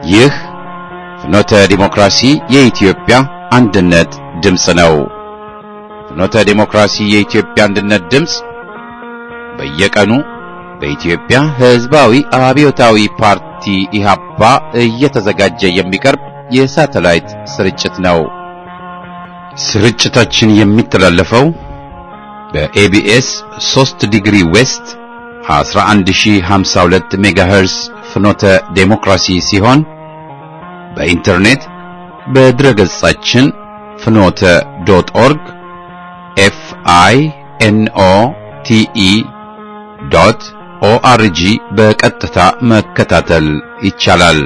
ይህ ፍኖተ ዲሞክራሲ የኢትዮጵያ አንድነት ድምፅ ነው። ፍኖተ ዲሞክራሲ የኢትዮጵያ አንድነት ድምፅ በየቀኑ በኢትዮጵያ ሕዝባዊ አብዮታዊ ፓርቲ ኢህአፓ እየተዘጋጀ የሚቀርብ የሳተላይት ስርጭት ነው። ስርጭታችን የሚተላለፈው በኤቢኤስ 3 ዲግሪ ዌስት 11052 ሜጋሄርስ ፍኖተ ዴሞክራሲ ሲሆን በኢንተርኔት በድረገጻችን ፍኖተ ዶት ኦርግ FINOTE.ORG በቀጥታ መከታተል ይቻላል።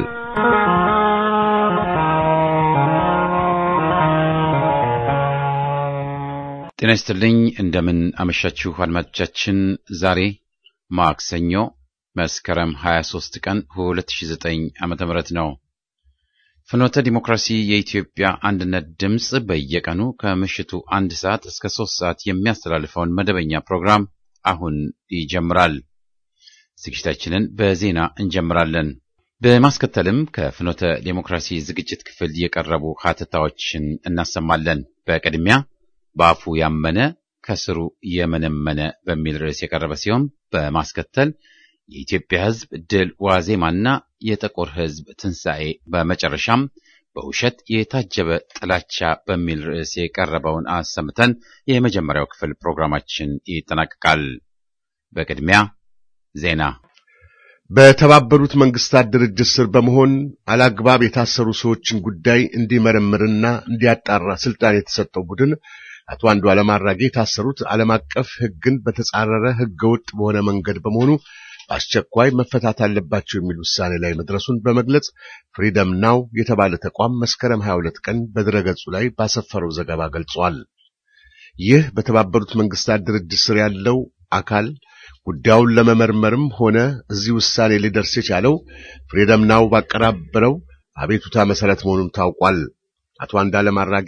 ጤና ይስጥልኝ። እንደምን አመሻችሁ አድማጮቻችን። ዛሬ ማክሰኞ መስከረም 23 ቀን 2009 ዓመተ ምህረት ነው። ፍኖተ ዲሞክራሲ የኢትዮጵያ አንድነት ድምጽ በየቀኑ ከምሽቱ 1 ሰዓት እስከ 3 ሰዓት የሚያስተላልፈውን መደበኛ ፕሮግራም አሁን ይጀምራል። ዝግጅታችንን በዜና እንጀምራለን። በማስከተልም ከፍኖተ ዲሞክራሲ ዝግጅት ክፍል የቀረቡ ሀተታዎችን እናሰማለን። በቅድሚያ በአፉ ያመነ ከስሩ የመነመነ በሚል ርዕስ የቀረበ ሲሆን በማስከተል የኢትዮጵያ ሕዝብ ድል ዋዜማና የጥቁር ሕዝብ ትንሣኤ፣ በመጨረሻም በውሸት የታጀበ ጥላቻ በሚል ርዕስ የቀረበውን አሰምተን የመጀመሪያው ክፍል ፕሮግራማችን ይጠናቀቃል። በቅድሚያ ዜና። በተባበሩት መንግስታት ድርጅት ስር በመሆን አላግባብ የታሰሩ ሰዎችን ጉዳይ እንዲመረምርና እንዲያጣራ ስልጣን የተሰጠው ቡድን አቶ አንዱዓለም አራጌ የታሰሩት ዓለም አቀፍ ሕግን በተጻረረ ሕገወጥ በሆነ መንገድ በመሆኑ በአስቸኳይ መፈታት አለባቸው የሚል ውሳኔ ላይ መድረሱን በመግለጽ ፍሪደም ናው የተባለ ተቋም መስከረም 22 ቀን በድረገጹ ላይ ባሰፈረው ዘገባ ገልጿል። ይህ በተባበሩት መንግስታት ድርጅት ስር ያለው አካል ጉዳዩን ለመመርመርም ሆነ እዚህ ውሳኔ ሊደርስ የቻለው ፍሪደም ናው ባቀራበረው አቤቱታ መሰረት መሆኑን ታውቋል። አቶ አንዱዓለም አራጌ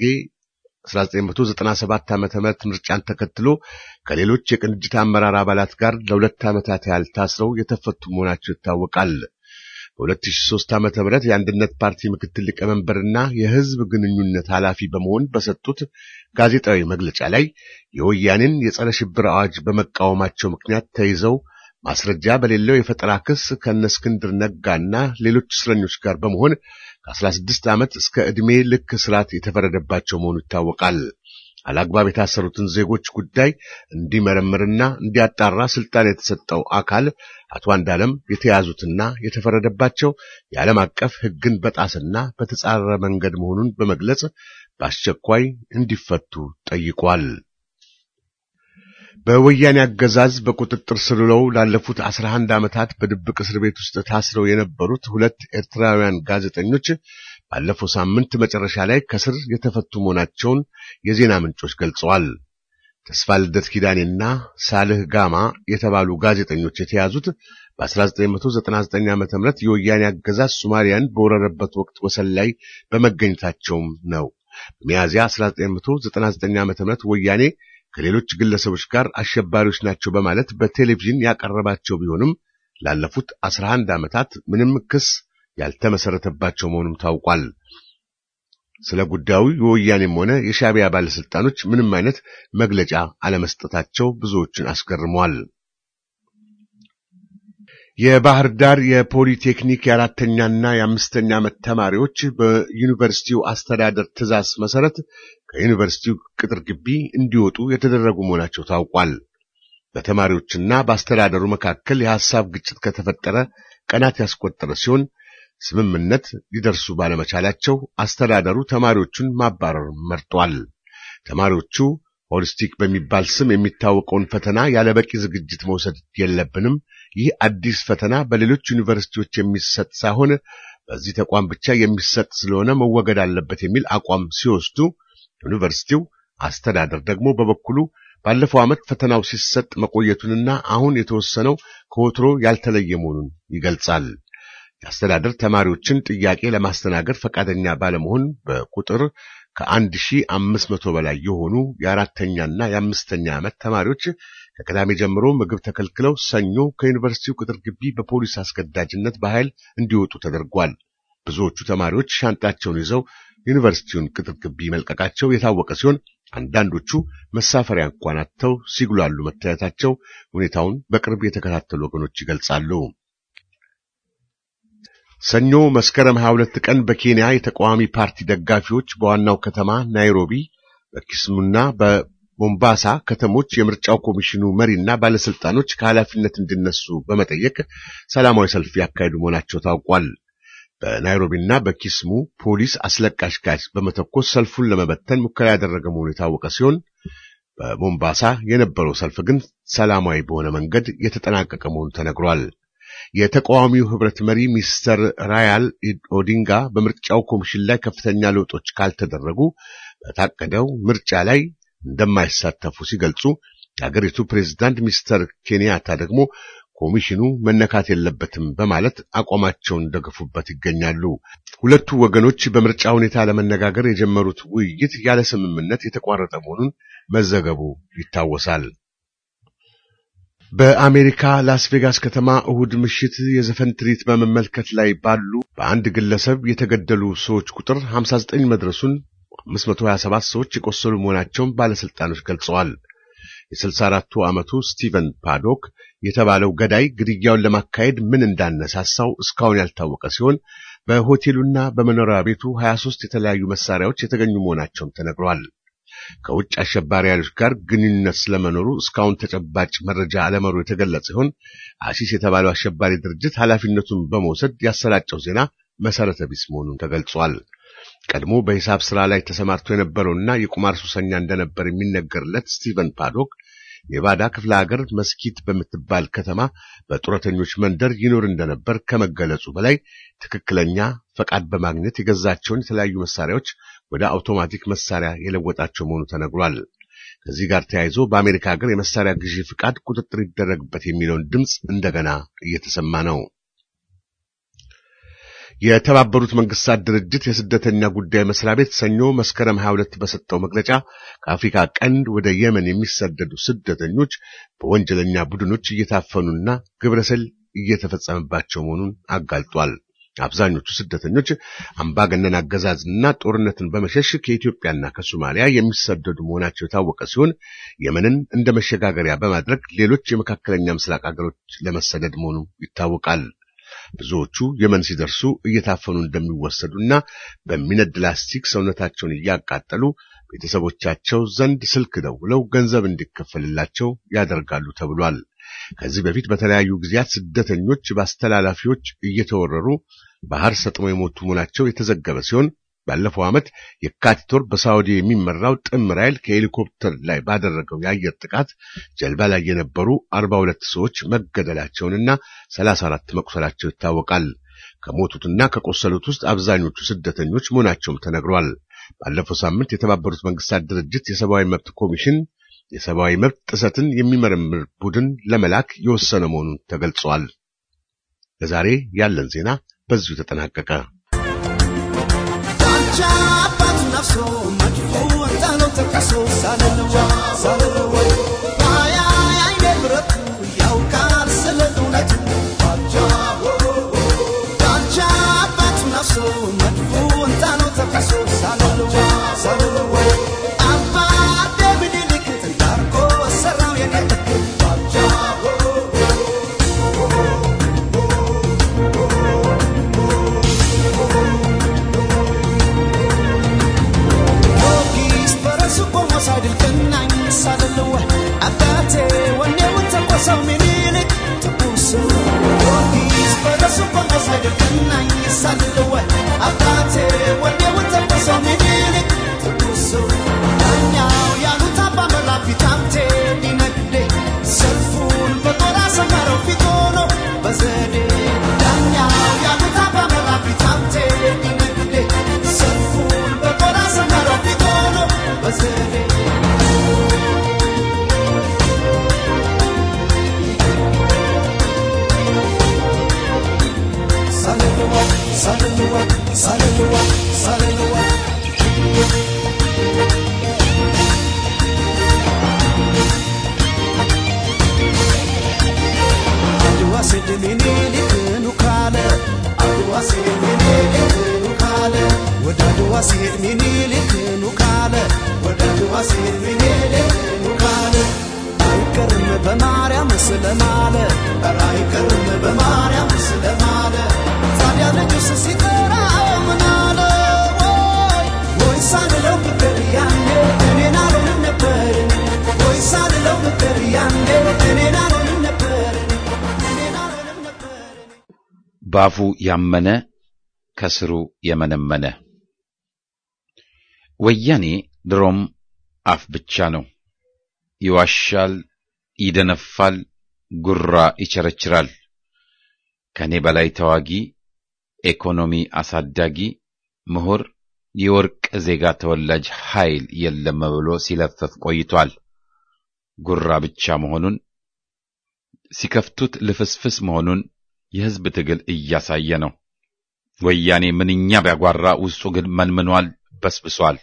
1997 ዓመተ ምህረት ምርጫን ተከትሎ ከሌሎች የቅንጅት አመራር አባላት ጋር ለ2 ዓመታት ያህል ታስረው የተፈቱ መሆናቸው ይታወቃል። በ2003 ዓመተ ምህረት የአንድነት ፓርቲ ምክትል ሊቀመንበርና የህዝብ ግንኙነት ኃላፊ በመሆን በሰጡት ጋዜጣዊ መግለጫ ላይ የወያኔን የጸረ ሽብር አዋጅ በመቃወማቸው ምክንያት ተይዘው ማስረጃ በሌለው የፈጠራ ክስ ከነስክንድር ነጋና ሌሎች እስረኞች ጋር በመሆን ከ16 ዓመት እስከ ዕድሜ ልክ እስራት የተፈረደባቸው መሆኑ ይታወቃል። አላግባብ የታሰሩትን ዜጎች ጉዳይ እንዲመረምርና እንዲያጣራ ስልጣን የተሰጠው አካል አቶ አንዱዓለም የተያዙትና የተፈረደባቸው የዓለም አቀፍ ሕግን በጣስና በተጻረረ መንገድ መሆኑን በመግለጽ በአስቸኳይ እንዲፈቱ ጠይቋል። በወያኔ አገዛዝ በቁጥጥር ስር ውለው ላለፉት 11 ዓመታት በድብቅ እስር ቤት ውስጥ ታስረው የነበሩት 2 ኤርትራውያን ጋዜጠኞች ባለፈው ሳምንት መጨረሻ ላይ ከስር የተፈቱ መሆናቸውን የዜና ምንጮች ገልጸዋል። ተስፋ ልደት ኪዳኔና ሳልህ ጋማ የተባሉ ጋዜጠኞች የተያዙት በ1999 ዓ.ም የወያኔ አገዛዝ ሶማሊያን በወረረበት ወቅት ወሰን ላይ በመገኘታቸውም ነው። በሚያዝያ 1999 ዓ.ም ወያኔ ከሌሎች ግለሰቦች ጋር አሸባሪዎች ናቸው በማለት በቴሌቪዥን ያቀረባቸው ቢሆንም ላለፉት 11 ዓመታት ምንም ክስ ያልተመሰረተባቸው መሆኑም ታውቋል። ስለ ጉዳዩ የወያኔም ሆነ የሻዕቢያ ባለስልጣኖች ምንም አይነት መግለጫ አለመስጠታቸው ብዙዎችን አስገርመዋል። የባህር ዳር የፖሊቴክኒክ የ4ኛና የ5ኛ ዓመት ተማሪዎች በዩኒቨርሲቲው አስተዳደር ትዕዛዝ መሰረት ከዩኒቨርሲቲው ቅጥር ግቢ እንዲወጡ የተደረጉ መሆናቸው ታውቋል። በተማሪዎችና በአስተዳደሩ መካከል የሐሳብ ግጭት ከተፈጠረ ቀናት ያስቆጠረ ሲሆን ስምምነት ሊደርሱ ባለመቻላቸው አስተዳደሩ ተማሪዎቹን ማባረር መርጧል። ተማሪዎቹ ሆሊስቲክ በሚባል ስም የሚታወቀውን ፈተና ያለበቂ ዝግጅት መውሰድ የለብንም፣ ይህ አዲስ ፈተና በሌሎች ዩኒቨርሲቲዎች የሚሰጥ ሳይሆን በዚህ ተቋም ብቻ የሚሰጥ ስለሆነ መወገድ አለበት የሚል አቋም ሲወስዱ፣ ዩኒቨርሲቲው አስተዳደር ደግሞ በበኩሉ ባለፈው ዓመት ፈተናው ሲሰጥ መቆየቱንና አሁን የተወሰነው ከወትሮ ያልተለየ መሆኑን ይገልጻል። የአስተዳደር ተማሪዎችን ጥያቄ ለማስተናገድ ፈቃደኛ ባለመሆን በቁጥር ከ1500 በላይ የሆኑ የ4ኛና የ5ኛ ዓመት ተማሪዎች ከቅዳሜ ጀምሮ ምግብ ተከልክለው ሰኞ ከዩኒቨርሲቲው ቅጥር ግቢ በፖሊስ አስገዳጅነት በኃይል እንዲወጡ ተደርጓል። ብዙዎቹ ተማሪዎች ሻንጣቸውን ይዘው ዩኒቨርሲቲውን ቅጥር ግቢ መልቀቃቸው የታወቀ ሲሆን አንዳንዶቹ መሳፈሪያ እንኳን አጥተው ሲጉላሉ መታየታቸው ሁኔታውን በቅርብ የተከታተሉ ወገኖች ይገልጻሉ። ሰኞ መስከረም 22 ቀን በኬንያ የተቃዋሚ ፓርቲ ደጋፊዎች በዋናው ከተማ ናይሮቢ በኪስሙና በሞምባሳ ከተሞች የምርጫው ኮሚሽኑ መሪና ባለስልጣኖች ከኃላፊነት እንዲነሱ በመጠየቅ ሰላማዊ ሰልፍ ያካሄዱ መሆናቸው ታውቋል። በናይሮቢና በኪስሙ ፖሊስ አስለቃሽ ጋዝ በመተኮስ ሰልፉን ለመበተን ሙከራ ያደረገ መሆኑ የታወቀ ሲሆን በሞምባሳ የነበረው ሰልፍ ግን ሰላማዊ በሆነ መንገድ የተጠናቀቀ መሆኑ ተነግሯል። የተቃዋሚው ህብረት መሪ ሚስተር ራያል ኦዲንጋ በምርጫው ኮሚሽን ላይ ከፍተኛ ለውጦች ካልተደረጉ በታቀደው ምርጫ ላይ እንደማይሳተፉ ሲገልጹ የሀገሪቱ ፕሬዝዳንት ሚስተር ኬንያታ ደግሞ ኮሚሽኑ መነካት የለበትም በማለት አቋማቸውን ደግፉበት ይገኛሉ። ሁለቱ ወገኖች በምርጫ ሁኔታ ለመነጋገር የጀመሩት ውይይት ያለ ስምምነት የተቋረጠ መሆኑን መዘገቡ ይታወሳል። በአሜሪካ ላስ ቬጋስ ከተማ እሁድ ምሽት የዘፈን ትርኢት በመመልከት ላይ ባሉ በአንድ ግለሰብ የተገደሉ ሰዎች ቁጥር 59 መድረሱን 527 ሰዎች የቆሰሉ መሆናቸውን ባለስልጣኖች ገልጸዋል። የ64 ዓመቱ ስቲቨን ፓዶክ የተባለው ገዳይ ግድያውን ለማካሄድ ምን እንዳነሳሳው እስካሁን ያልታወቀ ሲሆን በሆቴሉና በመኖሪያ ቤቱ 23 የተለያዩ መሳሪያዎች የተገኙ መሆናቸውም ተነግሯል። ከውጭ አሸባሪ ኃይሎች ጋር ግንኙነት ስለመኖሩ እስካሁን ተጨባጭ መረጃ አለመኖሩ የተገለጸ ሲሆን አሲስ የተባለው አሸባሪ ድርጅት ኃላፊነቱን በመውሰድ ያሰራጨው ዜና መሰረተ ቢስ መሆኑን ተገልጿል። ቀድሞ በሂሳብ ስራ ላይ ተሰማርቶ የነበረውና የቁማር ሱሰኛ እንደነበር የሚነገርለት ስቲቨን ፓዶክ ኔቫዳ ክፍለ ሀገር መስኪት በምትባል ከተማ በጡረተኞች መንደር ይኖር እንደነበር ከመገለጹ በላይ ትክክለኛ ፈቃድ በማግኘት የገዛቸውን የተለያዩ መሳሪያዎች ወደ አውቶማቲክ መሳሪያ የለወጣቸው መሆኑ ተነግሯል። ከዚህ ጋር ተያይዞ በአሜሪካ ሀገር የመሳሪያ ግዢ ፍቃድ ቁጥጥር ይደረግበት የሚለውን ድምጽ እንደገና እየተሰማ ነው። የተባበሩት መንግስታት ድርጅት የስደተኛ ጉዳይ መስሪያ ቤት ሰኞ መስከረም 22 በሰጠው መግለጫ ከአፍሪካ ቀንድ ወደ የመን የሚሰደዱ ስደተኞች በወንጀለኛ ቡድኖች እየታፈኑና ግብረሰል እየተፈጸመባቸው መሆኑን አጋልጧል። አብዛኞቹ ስደተኞች አምባገነን አገዛዝና ጦርነትን በመሸሽ ከኢትዮጵያና ከሶማሊያ የሚሰደዱ መሆናቸው የታወቀ ሲሆን የመንን እንደ መሸጋገሪያ በማድረግ ሌሎች የመካከለኛ ምስራቅ ሀገሮች ለመሰደድ መሆኑ ይታወቃል። ብዙዎቹ የመን ሲደርሱ እየታፈኑ እንደሚወሰዱና በሚነድ ላስቲክ ሰውነታቸውን እያቃጠሉ ቤተሰቦቻቸው ዘንድ ስልክ ደውለው ገንዘብ እንዲከፈልላቸው ያደርጋሉ ተብሏል። ከዚህ በፊት በተለያዩ ጊዜያት ስደተኞች በአስተላላፊዎች እየተወረሩ ባህር ሰጥመው የሞቱ መሆናቸው የተዘገበ ሲሆን ባለፈው ዓመት የካቲት ወር በሳውዲ የሚመራው ጥምር ኃይል ከሄሊኮፕተር ላይ ባደረገው የአየር ጥቃት ጀልባ ላይ የነበሩ 42 ሰዎች መገደላቸውንና 34 መቁሰላቸው ይታወቃል። ከሞቱትና ከቆሰሉት ውስጥ አብዛኞቹ ስደተኞች መሆናቸውም ተነግሯል። ባለፈው ሳምንት የተባበሩት መንግስታት ድርጅት የሰብአዊ መብት ኮሚሽን የሰብአዊ መብት ጥሰትን የሚመረምር ቡድን ለመላክ የወሰነ መሆኑን ተገልጿል። ለዛሬ ያለን ዜና በዚሁ ተጠናቀቀ። ጃባት ነፍሶ መድሁ ወጣለው ተከሶ ሳለልዋ አይ ነብረቱ ያውቃል ስለዱነቱ ጃባት ነፍሶ መድሁ ወጣለው ተከሶ ሳለልዋ አባ ደብድ ልክት ዳርጎ ሰራው የነተ ሳድል ከናኝ ሳደለው አባቴ ወኔው ተቆሰው ምኒልክ ተቆሰ ወዲስ በረሱ ሳድል ከናኝ ሳደለው አባቴ ወኔው ተቆሰው ምኒልክ ተቆሰ ዳኛው ያሉት አባ መላክ ፊታምቴ ሊነግዴ ሰልፉን በጦር አሰማረው ፊት ሆኖ በዘዴ ዳኛው ያሉት አባ መላክ ፊታምቴ ሊነግዴ ሰልፉን በጦር አሰማረው ፊት ሆኖ በዘዴ Salud. Adwa se de menele kanu kala, adwa se de menele ሲሄድ ሚኒሊክ ኑካለ ወደ አድዋ ሲሄድ ሚኒሊክ ኑካለ አይቀርም በማርያም ስለማለ አይቀርም በማርያም ስለማለ ታዲያ ልጁስ ሲጠራ ምናለ ወይ ሳልለው ፍቅር ያኔ እኔን አልሆንም ነበር ወይ ሳልለው ፍቅር ያኔ እኔን አልሆንም ነበር እኔን አልሆንም ነበር ባፉ ያመነ ከስሩ የመነመነ ወያኔ ድሮም አፍ ብቻ ነው። ይዋሻል፣ ይደነፋል፣ ጉራ ይቸረችራል። ከኔ በላይ ተዋጊ፣ ኢኮኖሚ አሳዳጊ፣ ምሁር፣ የወርቅ ዜጋ ተወላጅ ኃይል የለም ብሎ ሲለፈፍ ቆይቷል። ጉራ ብቻ መሆኑን ሲከፍቱት ልፍስፍስ መሆኑን የህዝብ ትግል እያሳየ ነው። ወያኔ ምንኛ ቢያጓራ ውስጡ ግን መንምኗል፣ በስብሷል።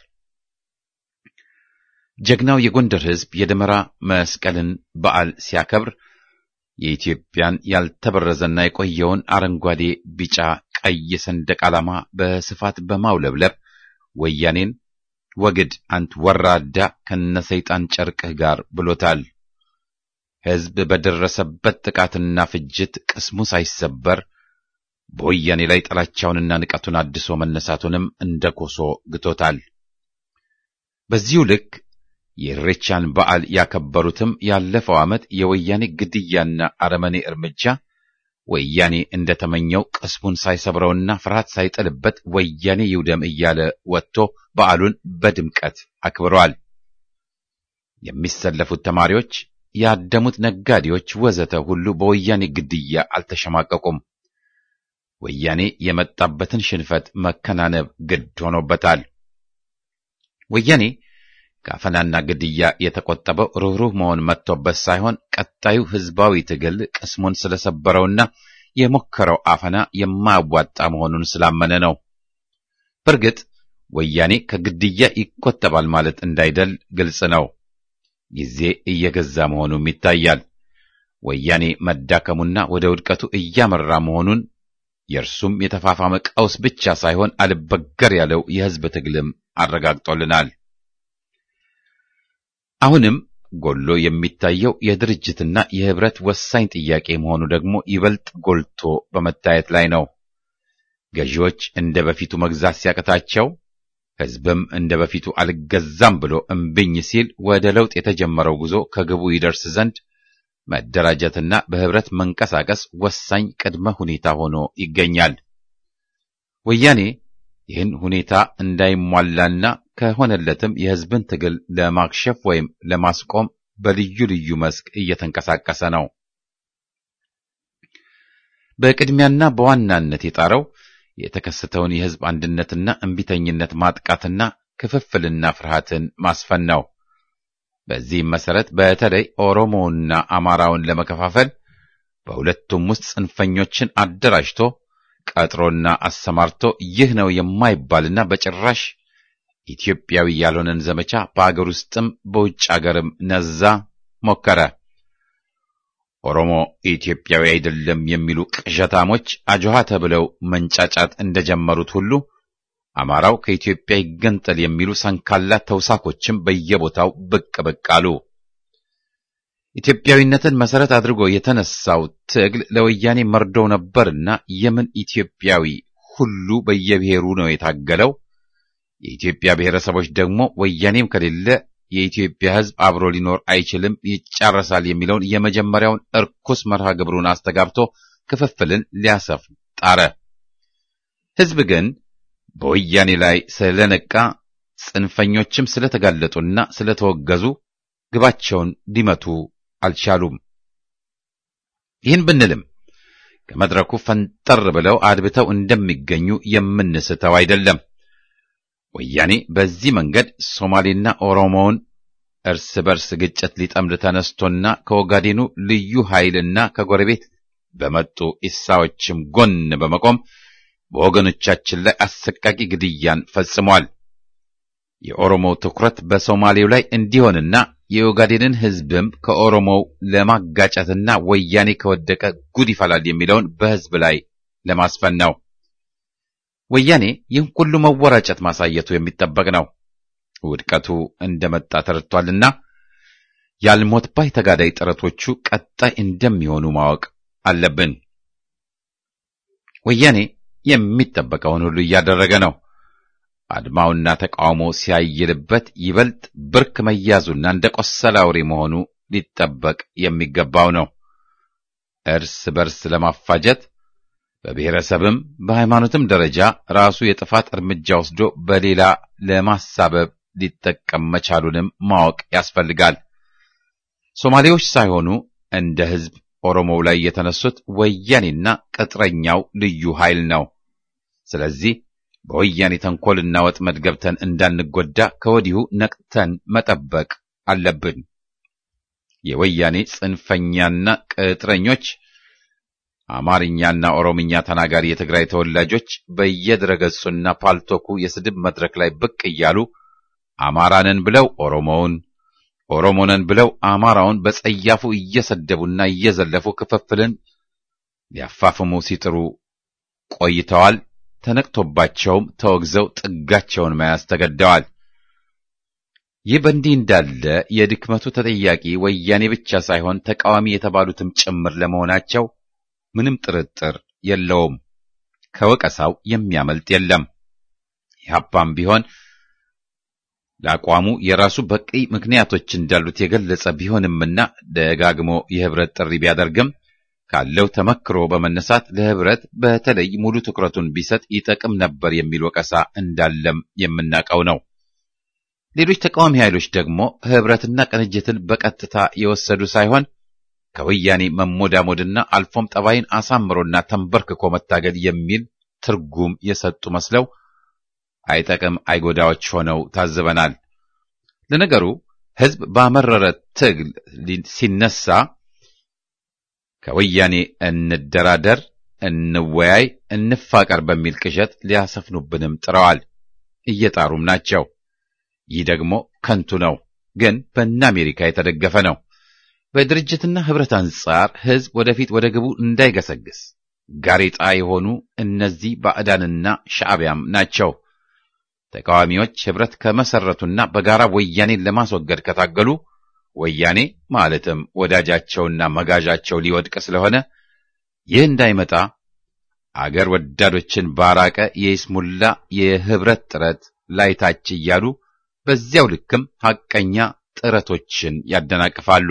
ጀግናው የጎንደር ህዝብ የደመራ መስቀልን በዓል ሲያከብር የኢትዮጵያን ያልተበረዘና የቆየውን አረንጓዴ፣ ቢጫ፣ ቀይ ሰንደቅ ዓላማ በስፋት በማውለብለብ ወያኔን ወግድ አንት ወራዳ ከነሰይጣን ጨርቅህ ጋር ብሎታል። ህዝብ በደረሰበት ጥቃትና ፍጅት ቅስሙ ሳይሰበር በወያኔ ላይ ጥላቻውንና ንቀቱን አድሶ መነሳቱንም እንደ ኮሶ ግቶታል። በዚሁ ልክ የኢሬቻን በዓል ያከበሩትም ያለፈው ዓመት የወያኔ ግድያና አረመኔ እርምጃ ወያኔ እንደተመኘው ቅስሙን ሳይሰብረውና ፍርሃት ሳይጥልበት ወያኔ ይውደም እያለ ወጥቶ በዓሉን በድምቀት አክብረዋል። የሚሰለፉት ተማሪዎች፣ ያደሙት ነጋዴዎች ወዘተ ሁሉ በወያኔ ግድያ አልተሸማቀቁም። ወያኔ የመጣበትን ሽንፈት መከናነብ ግድ ሆኖበታል። ወያኔ ከአፈናና ግድያ የተቆጠበው ሩህሩህ መሆን መጥቶበት ሳይሆን ቀጣዩ ህዝባዊ ትግል ቅስሙን ስለሰበረውና የሞከረው አፈና የማያዋጣ መሆኑን ስላመነ ነው። በእርግጥ ወያኔ ከግድያ ይቆጠባል ማለት እንዳይደል ግልጽ ነው። ጊዜ እየገዛ መሆኑም ይታያል። ወያኔ መዳከሙና ወደ ውድቀቱ እያመራ መሆኑን የእርሱም የተፋፋመ ቀውስ ብቻ ሳይሆን አልበገር ያለው የህዝብ ትግልም አረጋግጦልናል። አሁንም ጎሎ የሚታየው የድርጅትና የህብረት ወሳኝ ጥያቄ መሆኑ ደግሞ ይበልጥ ጎልቶ በመታየት ላይ ነው። ገዢዎች እንደ በፊቱ መግዛት ሲያቀታቸው፣ ህዝብም እንደ በፊቱ አልገዛም ብሎ እምብኝ ሲል ወደ ለውጥ የተጀመረው ጉዞ ከግቡ ይደርስ ዘንድ መደራጀትና በህብረት መንቀሳቀስ ወሳኝ ቅድመ ሁኔታ ሆኖ ይገኛል። ወያኔ ይህን ሁኔታ እንዳይሟላና ከሆነለትም የህዝብን ትግል ለማክሸፍ ወይም ለማስቆም በልዩ ልዩ መስክ እየተንቀሳቀሰ ነው። በቅድሚያና በዋናነት የጣረው የተከሰተውን የህዝብ አንድነትና እንቢተኝነት ማጥቃትና ክፍፍልና ፍርሃትን ማስፈን ነው። በዚህም መሰረት በተለይ ኦሮሞውንና አማራውን ለመከፋፈል በሁለቱም ውስጥ ጽንፈኞችን አደራጅቶ ቀጥሮና አሰማርቶ ይህ ነው የማይባልና በጭራሽ ኢትዮጵያዊ ያልሆነን ዘመቻ በአገር ውስጥም በውጭ አገርም ነዛ ሞከረ። ኦሮሞ ኢትዮጵያዊ አይደለም የሚሉ ቅዠታሞች አጆሃ ተብለው መንጫጫት እንደጀመሩት ሁሉ አማራው ከኢትዮጵያ ይገንጠል የሚሉ ሰንካላ ተውሳኮችም በየቦታው ብቅ ብቅ አሉ። ኢትዮጵያዊነትን መሰረት አድርጎ የተነሳው ትግል ለወያኔ መርዶ ነበርና የምን ኢትዮጵያዊ ሁሉ በየብሔሩ ነው የታገለው። የኢትዮጵያ ብሔረሰቦች ደግሞ ወያኔም ከሌለ የኢትዮጵያ ሕዝብ አብሮ ሊኖር አይችልም፣ ይጫረሳል የሚለውን የመጀመሪያውን እርኩስ መርሃ ግብሩን አስተጋብቶ ክፍፍልን ሊያሰፍ ጣረ። ሕዝብ ግን በወያኔ ላይ ስለነቃ ጽንፈኞችም ስለተጋለጡና ስለተወገዙ ግባቸውን ሊመቱ አልቻሉም። ይህን ብንልም ከመድረኩ ፈንጠር ብለው አድብተው እንደሚገኙ የምንስተው አይደለም። ወያኔ በዚህ መንገድ ሶማሌና ኦሮሞውን እርስ በርስ ግጭት ሊጠምድ ተነስቶና ከኦጋዴኑ ልዩ ኃይልና ከጎረቤት በመጡ ኢሳዎችም ጎን በመቆም በወገኖቻችን ላይ አሰቃቂ ግድያን ፈጽሟል። የኦሮሞው ትኩረት በሶማሌው ላይ እንዲሆንና የኦጋዴንን ሕዝብም ከኦሮሞው ለማጋጨትና ወያኔ ከወደቀ ጉድ ይፈላል የሚለውን በሕዝብ ላይ ለማስፈን ነው። ወያኔ ይህን ሁሉ መወራጨት ማሳየቱ የሚጠበቅ ነው። ውድቀቱ እንደመጣ ተረድቷልና ያልሞት ባይ ተጋዳይ ጥረቶቹ ቀጣይ እንደሚሆኑ ማወቅ አለብን። ወያኔ የሚጠበቀውን ሁሉ እያደረገ ነው። አድማውና ተቃውሞ ሲያይልበት ይበልጥ ብርክ መያዙና እንደ ቆሰለ አውሬ መሆኑ ሊጠበቅ የሚገባው ነው። እርስ በርስ ለማፋጀት በብሔረሰብም በሃይማኖትም ደረጃ ራሱ የጥፋት እርምጃ ወስዶ በሌላ ለማሳበብ ሊጠቀም መቻሉንም ማወቅ ያስፈልጋል። ሶማሌዎች ሳይሆኑ እንደ ሕዝብ ኦሮሞው ላይ የተነሱት ወያኔና ቅጥረኛው ልዩ ኃይል ነው። ስለዚህ በወያኔ ተንኮልና ወጥመድ ገብተን እንዳንጎዳ ከወዲሁ ነቅተን መጠበቅ አለብን። የወያኔ ጽንፈኛና ቅጥረኞች አማርኛና ኦሮምኛ ተናጋሪ የትግራይ ተወላጆች በየድረገጹና ፓልቶኩ የስድብ መድረክ ላይ ብቅ እያሉ አማራንን ብለው ኦሮሞውን፣ ኦሮሞንን ብለው አማራውን በጸያፉ እየሰደቡና እየዘለፉ ክፍፍልን ሊያፋፍሙ ሲጥሩ ቆይተዋል። ተነቅቶባቸውም ተወግዘው ጥጋቸውን መያዝ ተገደዋል። ይህ በእንዲህ እንዳለ የድክመቱ ተጠያቂ ወያኔ ብቻ ሳይሆን ተቃዋሚ የተባሉትም ጭምር ለመሆናቸው ምንም ጥርጥር የለውም። ከወቀሳው የሚያመልጥ የለም። ኢህአፓም ቢሆን ለአቋሙ የራሱ በቂ ምክንያቶች እንዳሉት የገለጸ ቢሆንምና ደጋግሞ የህብረት ጥሪ ቢያደርግም ካለው ተመክሮ በመነሳት ለህብረት በተለይ ሙሉ ትኩረቱን ቢሰጥ ይጠቅም ነበር የሚል ወቀሳ እንዳለም የምናውቀው ነው። ሌሎች ተቃዋሚ ኃይሎች ደግሞ ህብረትና ቅንጅትን በቀጥታ የወሰዱ ሳይሆን ከወያኔ መሞዳሞድና አልፎም ጠባይን አሳምሮና ተንበርክኮ መታገል የሚል ትርጉም የሰጡ መስለው አይጠቅም አይጎዳዎች ሆነው ታዝበናል። ለነገሩ ህዝብ ባመረረ ትግል ሲነሳ ከወያኔ እንደራደር፣ እንወያይ፣ እንፋቀር በሚል ቅዠት ሊያሰፍኑብንም ጥረዋል፣ እየጣሩም ናቸው። ይህ ደግሞ ከንቱ ነው፣ ግን በእነ አሜሪካ የተደገፈ ነው። በድርጅትና ህብረት አንጻር ህዝብ ወደፊት ወደ ግቡ እንዳይገሰግስ ጋሬጣ የሆኑ እነዚህ ባዕዳንና ሻዕቢያም ናቸው። ተቃዋሚዎች ህብረት ከመሰረቱና በጋራ ወያኔን ለማስወገድ ከታገሉ ወያኔ ማለትም ወዳጃቸውና መጋዣቸው ሊወድቅ ስለሆነ ይህ እንዳይመጣ አገር ወዳዶችን ባራቀ የይስሙላ የህብረት ጥረት ላይታች እያሉ በዚያው ልክም ሐቀኛ ጥረቶችን ያደናቅፋሉ።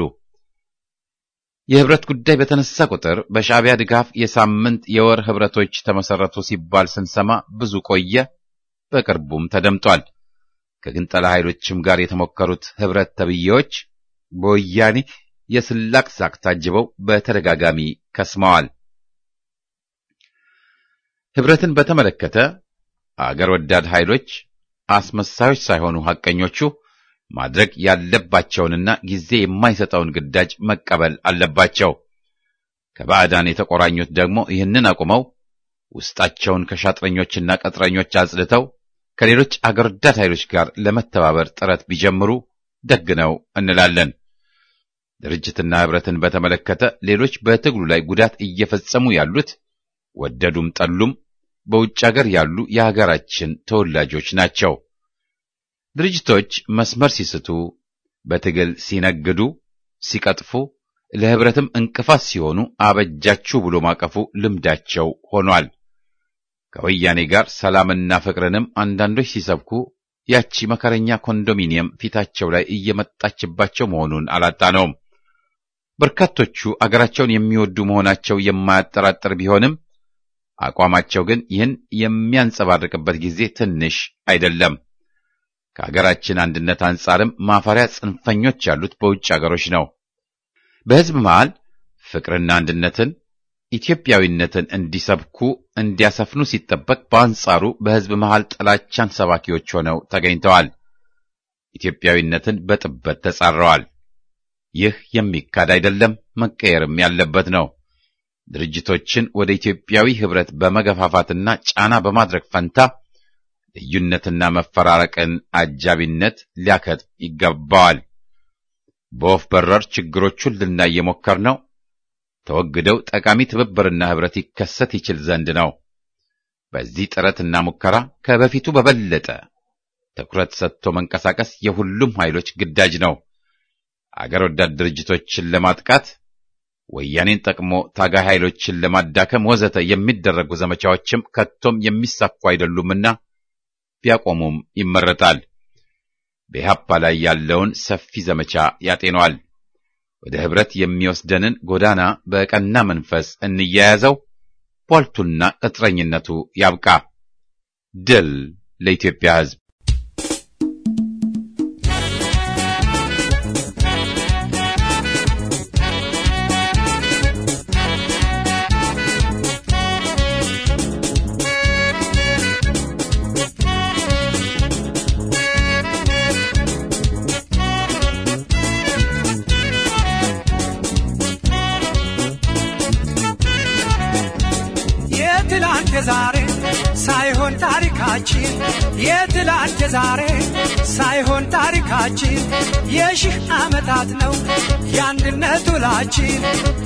የህብረት ጉዳይ በተነሳ ቁጥር በሻዕቢያ ድጋፍ የሳምንት የወር ህብረቶች ተመሰረቱ ሲባል ስንሰማ ብዙ ቆየ። በቅርቡም ተደምጧል። ከግንጠላ ኃይሎችም ጋር የተሞከሩት ህብረት ተብዬዎች በወያኔ የስላቅ ሳቅ ታጅበው በተደጋጋሚ ከስመዋል። ህብረትን በተመለከተ አገር ወዳድ ኃይሎች አስመሳዮች ሳይሆኑ ሐቀኞቹ ማድረግ ያለባቸውንና ጊዜ የማይሰጠውን ግዳጅ መቀበል አለባቸው። ከባዕዳን የተቆራኙት ደግሞ ይህንን አቁመው ውስጣቸውን ከሻጥረኞችና ቀጥረኞች አጽድተው ከሌሎች አገር ወዳድ ኃይሎች ጋር ለመተባበር ጥረት ቢጀምሩ ደግ ነው እንላለን። ድርጅትና ህብረትን በተመለከተ ሌሎች በትግሉ ላይ ጉዳት እየፈጸሙ ያሉት ወደዱም ጠሉም በውጭ ሀገር ያሉ የሀገራችን ተወላጆች ናቸው። ድርጅቶች መስመር ሲስቱ፣ በትግል ሲነግዱ፣ ሲቀጥፉ፣ ለህብረትም እንቅፋት ሲሆኑ አበጃችሁ ብሎ ማቀፉ ልምዳቸው ሆኗል። ከወያኔ ጋር ሰላምና ፍቅርንም አንዳንዶች ሲሰብኩ ያቺ መከረኛ ኮንዶሚኒየም ፊታቸው ላይ እየመጣችባቸው መሆኑን አላጣነውም። በርካቶቹ አገራቸውን የሚወዱ መሆናቸው የማያጠራጥር ቢሆንም አቋማቸው ግን ይህን የሚያንጸባርቅበት ጊዜ ትንሽ አይደለም። ከሀገራችን አንድነት አንጻርም ማፈሪያ ጽንፈኞች ያሉት በውጭ አገሮች ነው። በህዝብ መሃል ፍቅርና አንድነትን፣ ኢትዮጵያዊነትን እንዲሰብኩ እንዲያሰፍኑ ሲጠበቅ፣ በአንጻሩ በህዝብ መሃል ጥላቻን ሰባኪዎች ሆነው ተገኝተዋል። ኢትዮጵያዊነትን በጥበት ተጻረዋል። ይህ የሚካድ አይደለም፣ መቀየርም ያለበት ነው። ድርጅቶችን ወደ ኢትዮጵያዊ ህብረት በመገፋፋትና ጫና በማድረግ ፈንታ ልዩነትና መፈራረቅን አጃቢነት ሊያከትም ይገባዋል። በወፍ በረር ችግሮቹን ልናይ የሞከርነው ተወግደው ጠቃሚ ትብብርና ህብረት ይከሰት ይችል ዘንድ ነው። በዚህ ጥረትና ሙከራ ከበፊቱ በበለጠ ትኩረት ሰጥቶ መንቀሳቀስ የሁሉም ኃይሎች ግዳጅ ነው። አገር ወዳድ ድርጅቶችን ለማጥቃት፣ ወያኔን ጠቅሞ ታጋይ ኃይሎችን ለማዳከም ወዘተ የሚደረጉ ዘመቻዎችም ከቶም የሚሳኩ አይደሉምና ቢያቆሙም ይመረጣል። በኢህአፓ ላይ ያለውን ሰፊ ዘመቻ ያጤነዋል። ወደ ህብረት የሚወስደንን ጎዳና በቀና መንፈስ እንያያዘው። ቧልቱና ቅጥረኝነቱ ያብቃ። ድል ለኢትዮጵያ ሕዝብ! ዛሬ ሳይሆን ታሪካችን የትላንት ዛሬ ሳይሆን ታሪካችን የሺህ ዓመታት ነው የአንድነት ውላችን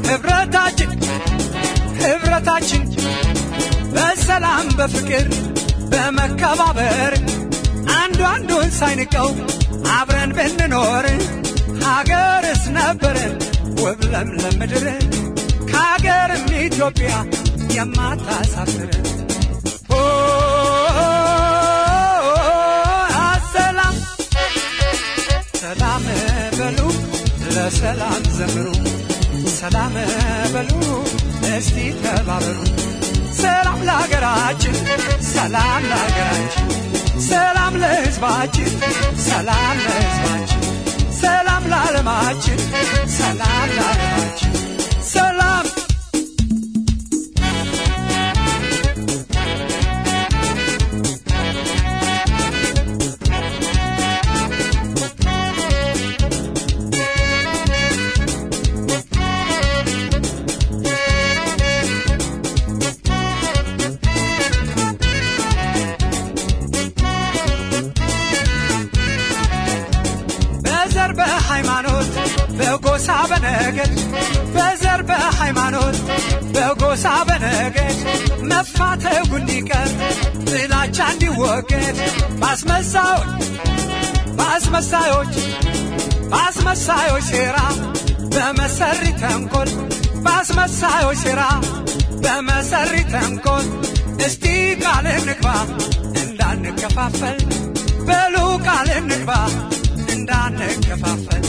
ህብረታችን በሰላም በፍቅር በመከባበር አንዱ አንዱን ሳይንቀው አብረን ብንኖር ሀገርስ ነበረን ውብ ለምለም ምድር ከሀገርም ኢትዮጵያ የማታሳፍር ሰላም ሰላም በሉ ለሰላም ዘምሩ ሰላም በሉ እስቲ ተባበሩ ሰላም ለሀገራችን ሰላም ለሀገራችን ሰላም ለሕዝባችን ሰላም ለሕዝባችን ሰላም ለዓለማችን ሰላም ለዓለማችን ሰላም በጎሳ በነገድ በዘር በሃይማኖት በጎሳ በነገድ መፋተጉ እንዲቀር ጥላቻ እንዲወገድ ባስመሳዮች ሴራ በመሰሪ ተንኮል ባስመሳዮች ሴራ በመሰሪ ተንኮል እስቲ ቃል እንግባ እንዳንከፋፈል በሉ ቃል እንግባ እንዳንከፋፈል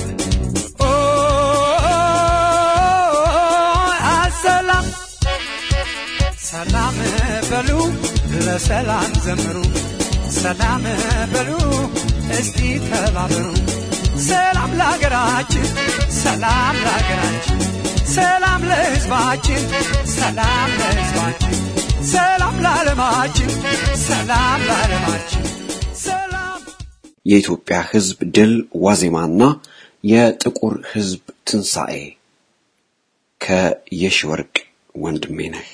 ሰላም በሉ ለሰላም ዘምሩ ሰላም በሉ እስቲ ተባበሩ ሰላም ለሀገራችን ሰላም ለሀገራችን ሰላም ለሕዝባችን ሰላም ለሕዝባችን ሰላም ለዓለማችን ሰላም ለዓለማችን ሰላም የኢትዮጵያ ሕዝብ ድል ዋዜማና የጥቁር ሕዝብ ትንሣኤ ከየሽወርቅ ወንድሜ ነህ።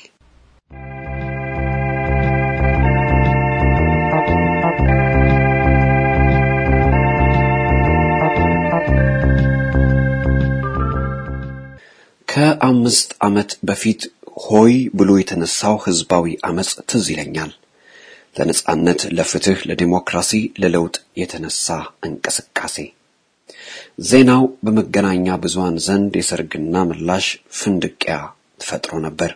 ከ5 ዓመት በፊት ሆይ ብሎ የተነሳው ህዝባዊ አመጽ ትዝ ይለኛል። ለነጻነት፣ ለፍትህ፣ ለዲሞክራሲ፣ ለለውጥ የተነሳ እንቅስቃሴ። ዜናው በመገናኛ ብዙሃን ዘንድ የሰርግና ምላሽ ፍንድቂያ ተፈጥሮ ነበር።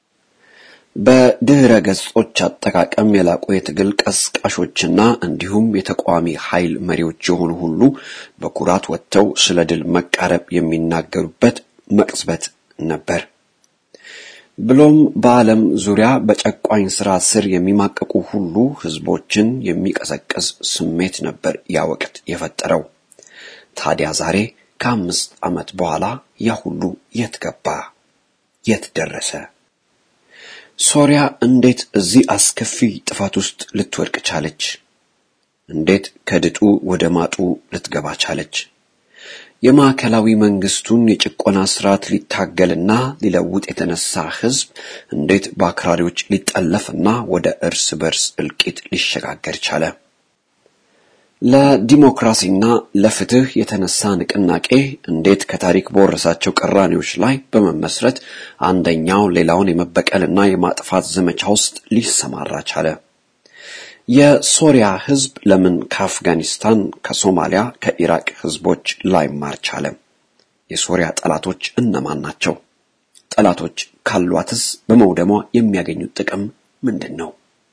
በድህረ ገጾች አጠቃቀም የላቁ የትግል ቀስቃሾችና እንዲሁም የተቋሚ ኃይል መሪዎች የሆኑ ሁሉ በኩራት ወጥተው ስለ ድል መቃረብ የሚናገሩበት መቅጽበት ነበር። ብሎም በዓለም ዙሪያ በጨቋኝ ስራ ስር የሚማቀቁ ሁሉ ህዝቦችን የሚቀሰቅስ ስሜት ነበር ያ ወቅት የፈጠረው። ታዲያ ዛሬ ከ5 ዓመት በኋላ ያ ሁሉ የት ገባ? የት ደረሰ? ሶሪያ እንዴት እዚህ አስከፊ ጥፋት ውስጥ ልትወድቅ ቻለች? እንዴት ከድጡ ወደ ማጡ ልትገባ ቻለች? የማዕከላዊ መንግስቱን የጭቆና ስርዓት ሊታገልና ሊለውጥ የተነሳ ህዝብ እንዴት በአክራሪዎች ሊጠለፍና ወደ እርስ በርስ እልቂት ሊሸጋገር ቻለ? ለዲሞክራሲና ለፍትህ የተነሳ ንቅናቄ እንዴት ከታሪክ በወረሳቸው ቅራኔዎች ላይ በመመስረት አንደኛው ሌላውን የመበቀልና የማጥፋት ዘመቻ ውስጥ ሊሰማራ ቻለ? የሶሪያ ህዝብ ለምን ከአፍጋኒስታን፣ ከሶማሊያ፣ ከኢራቅ ህዝቦች ላይማር ቻለ? የሶሪያ ጠላቶች እነማን ናቸው? ጠላቶች ካሏትስ በመውደሟ የሚያገኙት ጥቅም ምንድነው?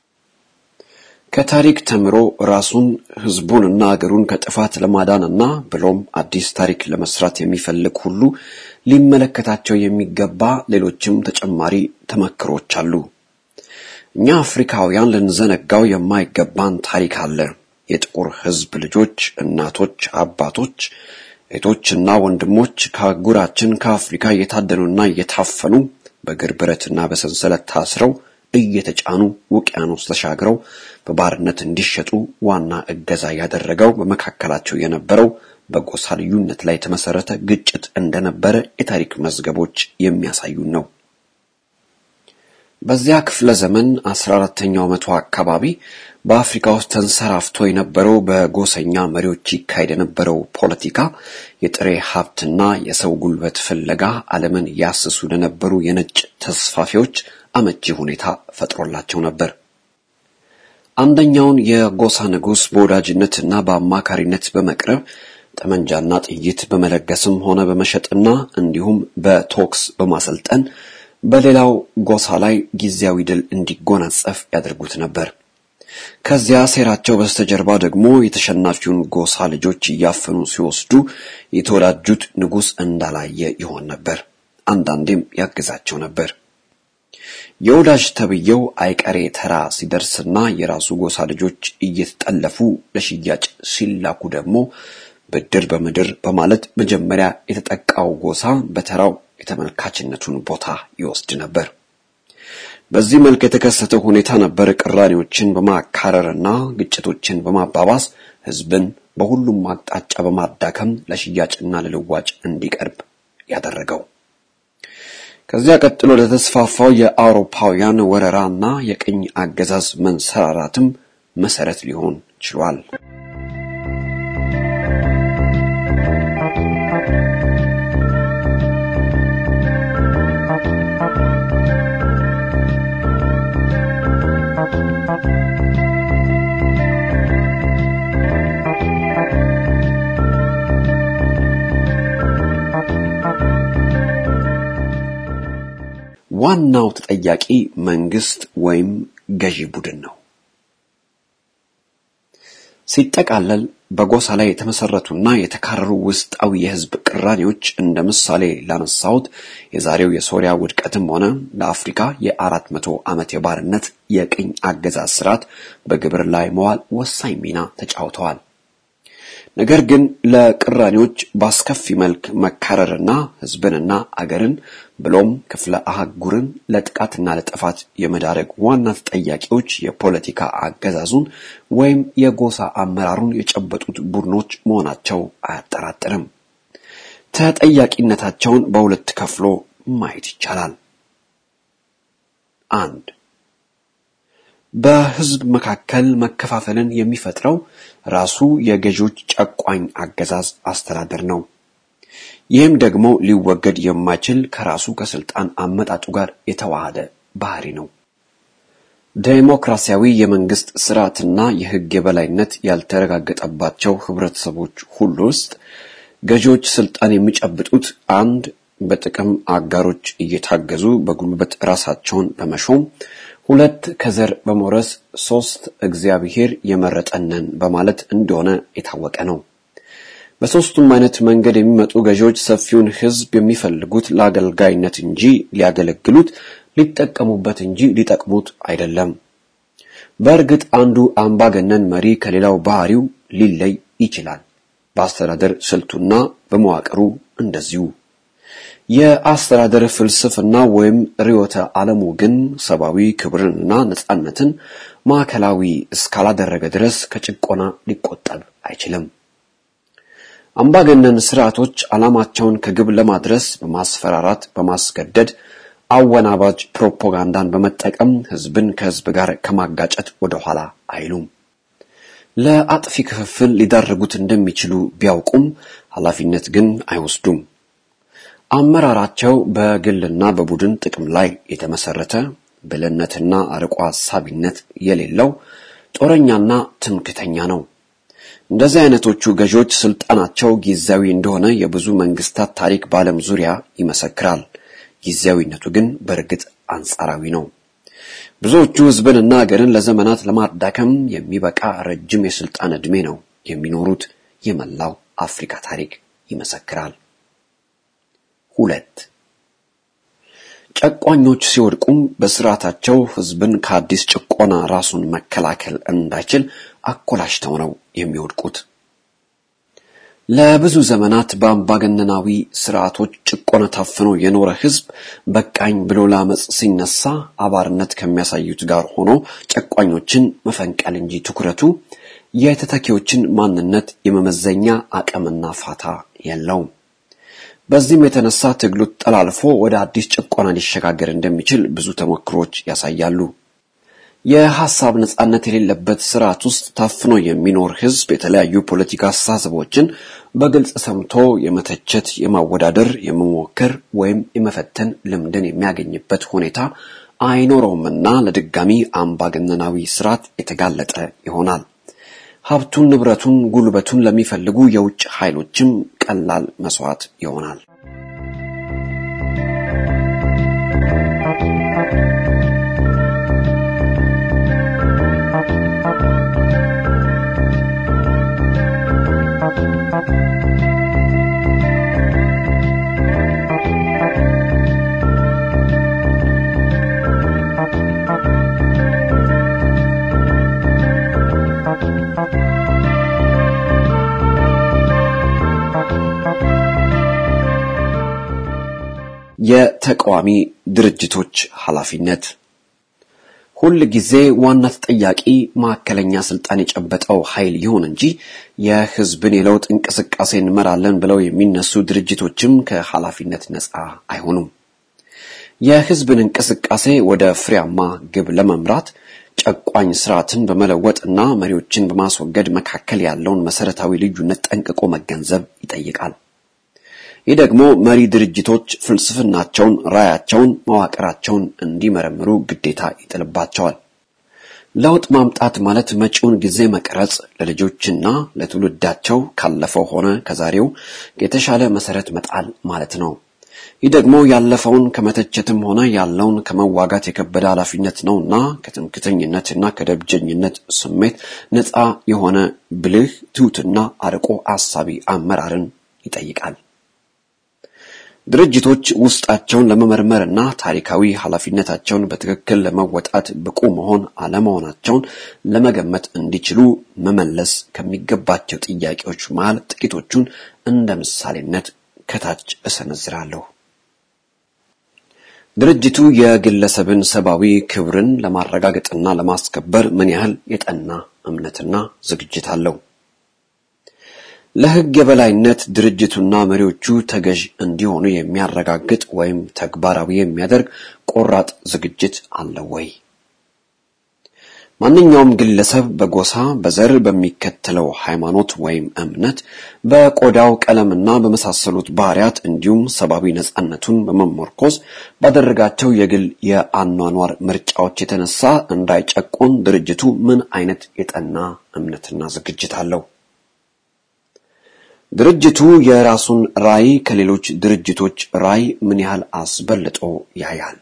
ከታሪክ ተምሮ ራሱን ህዝቡንና አገሩን ከጥፋት ለማዳንና ብሎም አዲስ ታሪክ ለመስራት የሚፈልግ ሁሉ ሊመለከታቸው የሚገባ ሌሎችም ተጨማሪ ተመክሮች አሉ። እኛ አፍሪካውያን ልንዘነጋው የማይገባን ታሪክ አለ። የጥቁር ህዝብ ልጆች፣ እናቶች፣ አባቶች፣ እህቶችና ወንድሞች ከአህጉራችን ከአፍሪካ እየታደኑና እየታፈኑ በእግር ብረትና በሰንሰለት ታስረው እየተጫኑ ውቅያኖስ ተሻግረው በባርነት እንዲሸጡ ዋና እገዛ ያደረገው በመካከላቸው የነበረው በጎሳ ልዩነት ላይ የተመሰረተ ግጭት እንደነበረ የታሪክ መዝገቦች የሚያሳዩን ነው። በዚያ ክፍለ ዘመን 14ኛው መቶ አካባቢ በአፍሪካ ውስጥ ተንሰራፍቶ የነበረው በጎሰኛ መሪዎች ይካሄድ የነበረው ፖለቲካ የጥሬ ሀብትና የሰው ጉልበት ፍለጋ ዓለምን ያስሱ ለነበሩ የነጭ ተስፋፊዎች አመቺ ሁኔታ ፈጥሮላቸው ነበር። አንደኛውን የጎሳ ንጉስ በወዳጅነትና በአማካሪነት በመቅረብ ጠመንጃና ጥይት በመለገስም ሆነ በመሸጥና እንዲሁም በቶክስ በማሰልጠን በሌላው ጎሳ ላይ ጊዜያዊ ድል እንዲጎናጸፍ ያደርጉት ነበር። ከዚያ ሴራቸው በስተጀርባ ደግሞ የተሸናፊውን ጎሳ ልጆች እያፈኑ ሲወስዱ የተወዳጁት ንጉስ እንዳላየ ይሆን ነበር። አንዳንዴም ያግዛቸው ነበር። የወዳጅ ተብየው አይቀሬ ተራ ሲደርስና የራሱ ጎሳ ልጆች እየተጠለፉ ለሽያጭ ሲላኩ ደግሞ ብድር በምድር በማለት መጀመሪያ የተጠቃው ጎሳ በተራው የተመልካችነቱን ቦታ ይወስድ ነበር። በዚህ መልክ የተከሰተው ሁኔታ ነበር ቅራኔዎችን በማካረርና ግጭቶችን በማባባስ ህዝብን በሁሉም አቅጣጫ በማዳከም ለሽያጭና ለልዋጭ እንዲቀርብ ያደረገው። ከዚያ ቀጥሎ ለተስፋፋው የአውሮፓውያን ወረራና የቅኝ አገዛዝ መንሰራራትም መሰረት ሊሆን ችሏል። ዋናው ተጠያቂ መንግስት ወይም ገዢ ቡድን ነው። ሲጠቃለል በጎሳ ላይ የተመሰረቱና የተካረሩ ውስጣዊ የህዝብ ቅራኔዎች እንደ ምሳሌ ላነሳሁት የዛሬው የሶሪያ ውድቀትም ሆነ ለአፍሪካ የ400 ዓመት የባርነት የቅኝ አገዛዝ ስርዓት በግብር ላይ መዋል ወሳኝ ሚና ተጫውተዋል። ነገር ግን ለቅራኔዎች ባስከፊ መልክ መካረርና ህዝብንና አገርን ብሎም ክፍለ አህጉርን ለጥቃትና ለጥፋት የመዳረግ ዋና ተጠያቂዎች የፖለቲካ አገዛዙን ወይም የጎሳ አመራሩን የጨበጡት ቡድኖች መሆናቸው አያጠራጥርም። ተጠያቂነታቸውን በሁለት ከፍሎ ማየት ይቻላል። 1. በህዝብ መካከል መከፋፈልን የሚፈጥረው ራሱ የገዢዎች ጨቋኝ አገዛዝ አስተዳደር ነው። ይህም ደግሞ ሊወገድ የማይችል ከራሱ ከስልጣን አመጣጡ ጋር የተዋሃደ ባህሪ ነው። ዴሞክራሲያዊ የመንግስት ስርዓትና የህግ የበላይነት ያልተረጋገጠባቸው ህብረተሰቦች ሁሉ ውስጥ ገዢዎች ስልጣን የሚጨብጡት 1. በጥቅም አጋሮች እየታገዙ በጉልበት ራሳቸውን በመሾም 2. ከዘር በመውረስ 3. እግዚአብሔር የመረጠንን በማለት እንደሆነ የታወቀ ነው። በሶስቱም አይነት መንገድ የሚመጡ ገዢዎች ሰፊውን ህዝብ የሚፈልጉት ለአገልጋይነት እንጂ ሊያገለግሉት ሊጠቀሙበት እንጂ ሊጠቅሙት አይደለም። በእርግጥ አንዱ አምባገነን መሪ ከሌላው ባህሪው ሊለይ ይችላል። በአስተዳደር ስልቱና በመዋቅሩ እንደዚሁ። የአስተዳደር ፍልስፍና ወይም ርዕዮተ ዓለሙ ግን ሰብአዊ ክብርንና ነጻነትን ማዕከላዊ እስካላደረገ ድረስ ከጭቆና ሊቆጠብ አይችልም። አምባገነን ስርዓቶች ዓላማቸውን ከግብ ለማድረስ በማስፈራራት በማስገደድ አወናባጅ ፕሮፓጋንዳን በመጠቀም ህዝብን ከህዝብ ጋር ከማጋጨት ወደ ኋላ አይሉም። ለአጥፊ ክፍፍል ሊዳርጉት እንደሚችሉ ቢያውቁም ኃላፊነት ግን አይወስዱም። አመራራቸው በግልና በቡድን ጥቅም ላይ የተመሰረተ ብልህነትና አርቆ ሐሳቢነት የሌለው ጦረኛና ትምክህተኛ ነው። እንደዚህ አይነቶቹ ገዢዎች ስልጣናቸው ጊዜያዊ እንደሆነ የብዙ መንግስታት ታሪክ በዓለም ዙሪያ ይመሰክራል። ጊዜያዊነቱ ግን በእርግጥ አንጻራዊ ነው። ብዙዎቹ ህዝብንና ሀገርን ለዘመናት ለማዳከም የሚበቃ ረጅም የስልጣን ዕድሜ ነው የሚኖሩት። የመላው አፍሪካ ታሪክ ይመሰክራል። 2 ጨቋኞች ሲወድቁም በስርዓታቸው ህዝብን ከአዲስ ጭቆና ራሱን መከላከል እንዳይችል አኮላሽተው ነው የሚወድቁት። ለብዙ ዘመናት በአምባገነናዊ ስርዓቶች ጭቆና ታፍኖ የኖረ ህዝብ በቃኝ ብሎ ለአመጽ ሲነሳ አባርነት ከሚያሳዩት ጋር ሆኖ ጨቋኞችን መፈንቀል እንጂ ትኩረቱ የተተኪዎችን ማንነት የመመዘኛ አቅምና ፋታ የለውም። በዚህም የተነሳ ትግሉ ተላልፎ ወደ አዲስ ጭቆና ሊሸጋገር እንደሚችል ብዙ ተሞክሮች ያሳያሉ። የሐሳብ ነጻነት የሌለበት ስርዓት ውስጥ ታፍኖ የሚኖር ህዝብ የተለያዩ ፖለቲካ አስተሳሰቦችን በግልጽ ሰምቶ የመተቸት፣ የማወዳደር፣ የመሞከር ወይም የመፈተን ልምድን የሚያገኝበት ሁኔታ አይኖረውምና ለድጋሚ አምባገነናዊ ስርዓት የተጋለጠ ይሆናል። ሀብቱን፣ ንብረቱን፣ ጉልበቱን ለሚፈልጉ የውጭ ኃይሎችም ቀላል መስዋዕት ይሆናል። የተቃዋሚ ድርጅቶች ኃላፊነት ሁሉ ጊዜ ዋና ተጠያቂ ማዕከለኛ ስልጣን የጨበጠው ኃይል ይሁን እንጂ የህዝብን የለውጥ እንቅስቃሴ እንመራለን ብለው የሚነሱ ድርጅቶችም ከኃላፊነት ነፃ አይሆኑም። የህዝብን እንቅስቃሴ ወደ ፍሬያማ ግብ ለመምራት ጨቋኝ ስርዓትን በመለወጥና መሪዎችን በማስወገድ መካከል ያለውን መሰረታዊ ልዩነት ጠንቅቆ መገንዘብ ይጠይቃል። ይህ ደግሞ መሪ ድርጅቶች ፍልስፍናቸውን፣ ራዕያቸውን፣ መዋቅራቸውን እንዲመረምሩ ግዴታ ይጥልባቸዋል። ለውጥ ማምጣት ማለት መጪውን ጊዜ መቅረጽ፣ ለልጆችና ለትውልዳቸው ካለፈው ሆነ ከዛሬው የተሻለ መሰረት መጣል ማለት ነው። ይህ ደግሞ ያለፈውን ከመተቸትም ሆነ ያለውን ከመዋጋት የከበደ ኃላፊነት ነውና ከትምክህተኝነትና ከደብጀኝነት ስሜት ነፃ የሆነ ብልህ፣ ትሁትና አርቆ አሳቢ አመራርን ይጠይቃል። ድርጅቶች ውስጣቸውን ለመመርመርና ታሪካዊ ኃላፊነታቸውን በትክክል ለመወጣት ብቁ መሆን አለመሆናቸውን ለመገመት እንዲችሉ መመለስ ከሚገባቸው ጥያቄዎች መሃል ጥቂቶቹን እንደ ምሳሌነት ከታች እሰነዝራለሁ። ድርጅቱ የግለሰብን ሰብአዊ ክብርን ለማረጋገጥና ለማስከበር ምን ያህል የጠና እምነትና ዝግጅት አለው? ለሕግ የበላይነት ድርጅቱና መሪዎቹ ተገዥ እንዲሆኑ የሚያረጋግጥ ወይም ተግባራዊ የሚያደርግ ቆራጥ ዝግጅት አለው ወይ? ማንኛውም ግለሰብ በጎሳ፣ በዘር፣ በሚከተለው ሃይማኖት ወይም እምነት፣ በቆዳው ቀለምና በመሳሰሉት ባህሪያት እንዲሁም ሰብአዊ ነጻነቱን በመመርኮዝ ባደረጋቸው የግል የአኗኗር ምርጫዎች የተነሳ እንዳይጨቆን ድርጅቱ ምን አይነት የጠና እምነትና ዝግጅት አለው? ድርጅቱ የራሱን ራዕይ ከሌሎች ድርጅቶች ራዕይ ምን ያህል አስበልጦ ያያል?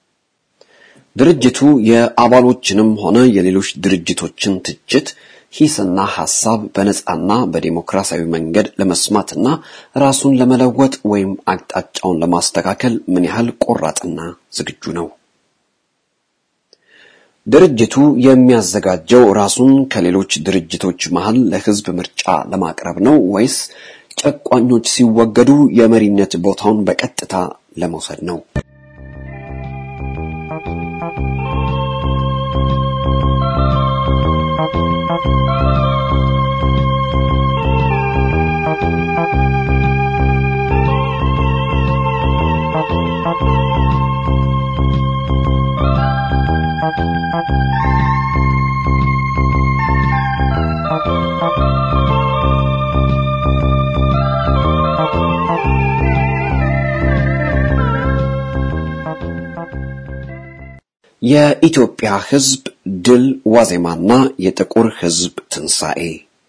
ድርጅቱ የአባሎችንም ሆነ የሌሎች ድርጅቶችን ትችት፣ ሂስና ሐሳብ በነጻና በዲሞክራሲያዊ መንገድ ለመስማትና ራሱን ለመለወጥ ወይም አቅጣጫውን ለማስተካከል ምን ያህል ቆራጥና ዝግጁ ነው? ድርጅቱ የሚያዘጋጀው ራሱን ከሌሎች ድርጅቶች መሃል ለሕዝብ ምርጫ ለማቅረብ ነው ወይስ ጨቋኞች ሲወገዱ የመሪነት ቦታውን በቀጥታ ለመውሰድ ነው? የኢትዮጵያ ሕዝብ ድል ዋዜማና የጥቁር ሕዝብ ትንሣኤ።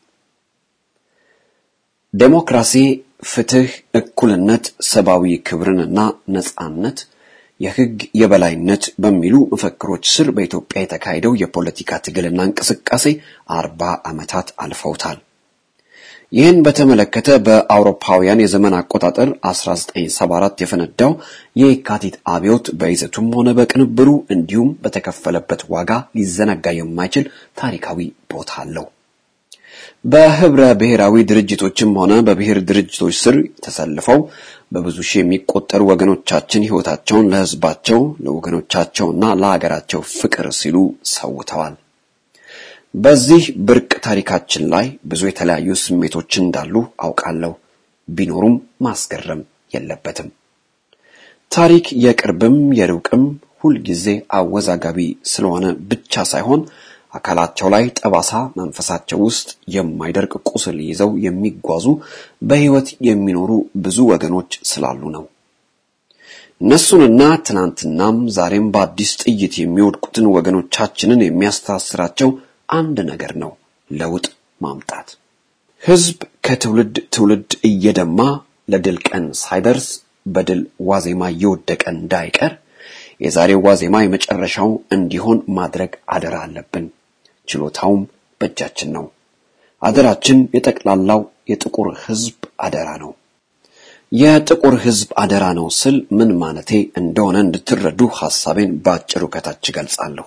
ዴሞክራሲ፣ ፍትህ፣ እኩልነት፣ ሰብአዊ ክብርንና ነጻነት፣ የሕግ የበላይነት በሚሉ መፈክሮች ስር በኢትዮጵያ የተካሄደው የፖለቲካ ትግልና እንቅስቃሴ 40 ዓመታት አልፈውታል። ይህን በተመለከተ በአውሮፓውያን የዘመን አቆጣጠር 1974 የፈነዳው የካቲት አብዮት በይዘቱም ሆነ በቅንብሩ እንዲሁም በተከፈለበት ዋጋ ሊዘነጋ የማይችል ታሪካዊ ቦታ አለው። በህብረ ብሔራዊ ድርጅቶችም ሆነ በብሔር ድርጅቶች ስር ተሰልፈው በብዙ ሺህ የሚቆጠሩ ወገኖቻችን ሕይወታቸውን ለህዝባቸው ለወገኖቻቸውና ለሀገራቸው ፍቅር ሲሉ ሰውተዋል። በዚህ ብርቅ ታሪካችን ላይ ብዙ የተለያዩ ስሜቶች እንዳሉ አውቃለሁ። ቢኖሩም ማስገረም የለበትም። ታሪክ የቅርብም የሩቅም ሁልጊዜ አወዛጋቢ ስለሆነ ብቻ ሳይሆን አካላቸው ላይ ጠባሳ መንፈሳቸው ውስጥ የማይደርቅ ቁስል ይዘው የሚጓዙ በህይወት የሚኖሩ ብዙ ወገኖች ስላሉ ነው። እነሱንና ትናንትናም ዛሬም በአዲስ ጥይት የሚወድቁትን ወገኖቻችንን የሚያስተሳስራቸው አንድ ነገር ነው፣ ለውጥ ማምጣት። ህዝብ ከትውልድ ትውልድ እየደማ ለድል ቀን ሳይደርስ በድል ዋዜማ እየወደቀ እንዳይቀር የዛሬው ዋዜማ የመጨረሻው እንዲሆን ማድረግ አደራ አለብን። ችሎታውም በእጃችን ነው። አደራችን የጠቅላላው የጥቁር ህዝብ አደራ ነው። የጥቁር ህዝብ አደራ ነው ስል ምን ማለቴ እንደሆነ እንድትረዱ ሐሳቤን ባጭሩ ከታች ገልጻለሁ።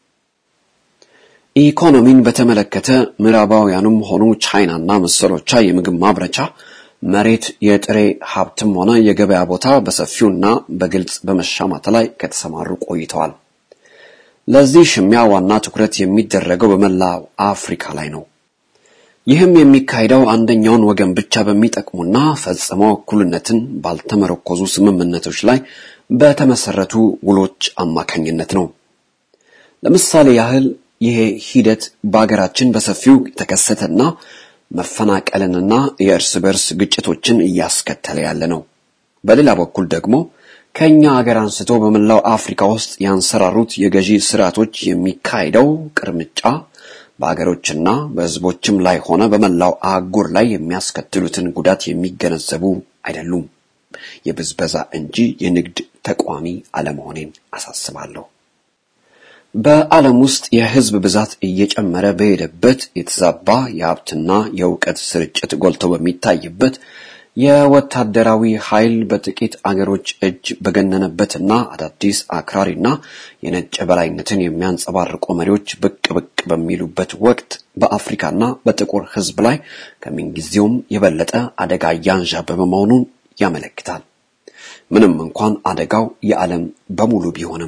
ኢኮኖሚን በተመለከተ ምዕራባውያኑም ሆኑ ቻይናና መሰሎቿ የምግብ ማምረቻ መሬት፣ የጥሬ ሀብትም ሆነ የገበያ ቦታ በሰፊውና በግልጽ በመሻማት ላይ ከተሰማሩ ቆይተዋል። ለዚህ ሽሚያ ዋና ትኩረት የሚደረገው በመላው አፍሪካ ላይ ነው። ይህም የሚካሄደው አንደኛውን ወገን ብቻ በሚጠቅሙና ፈጽሞ እኩልነትን ባልተመረኮዙ ስምምነቶች ላይ በተመሰረቱ ውሎች አማካኝነት ነው። ለምሳሌ ያህል ይሄ ሂደት በአገራችን በሰፊው የተከሰተና መፈናቀልንና የእርስ በርስ ግጭቶችን እያስከተለ ያለ ነው። በሌላ በኩል ደግሞ ከኛ አገር አንስቶ በመላው አፍሪካ ውስጥ ያንሰራሩት የገዢ ስርዓቶች የሚካሄደው ቅርምጫ በአገሮችና በህዝቦችም ላይ ሆነ በመላው አህጉር ላይ የሚያስከትሉትን ጉዳት የሚገነዘቡ አይደሉም። የብዝበዛ እንጂ የንግድ ተቋሚ አለመሆኔን አሳስባለሁ። በዓለም ውስጥ የህዝብ ብዛት እየጨመረ በሄደበት የተዛባ የሀብትና የእውቀት ስርጭት ጎልቶ በሚታይበት የወታደራዊ ኃይል በጥቂት አገሮች እጅ በገነነበትና አዳዲስ አክራሪና የነጭ በላይነትን የሚያንጸባርቁ መሪዎች ብቅ በሚሉበት ወቅት በአፍሪካና በጥቁር ህዝብ ላይ ከምንጊዜውም የበለጠ አደጋ ያንዣበበ መሆኑን ያመለክታል። ምንም እንኳን አደጋው የዓለም በሙሉ ቢሆንም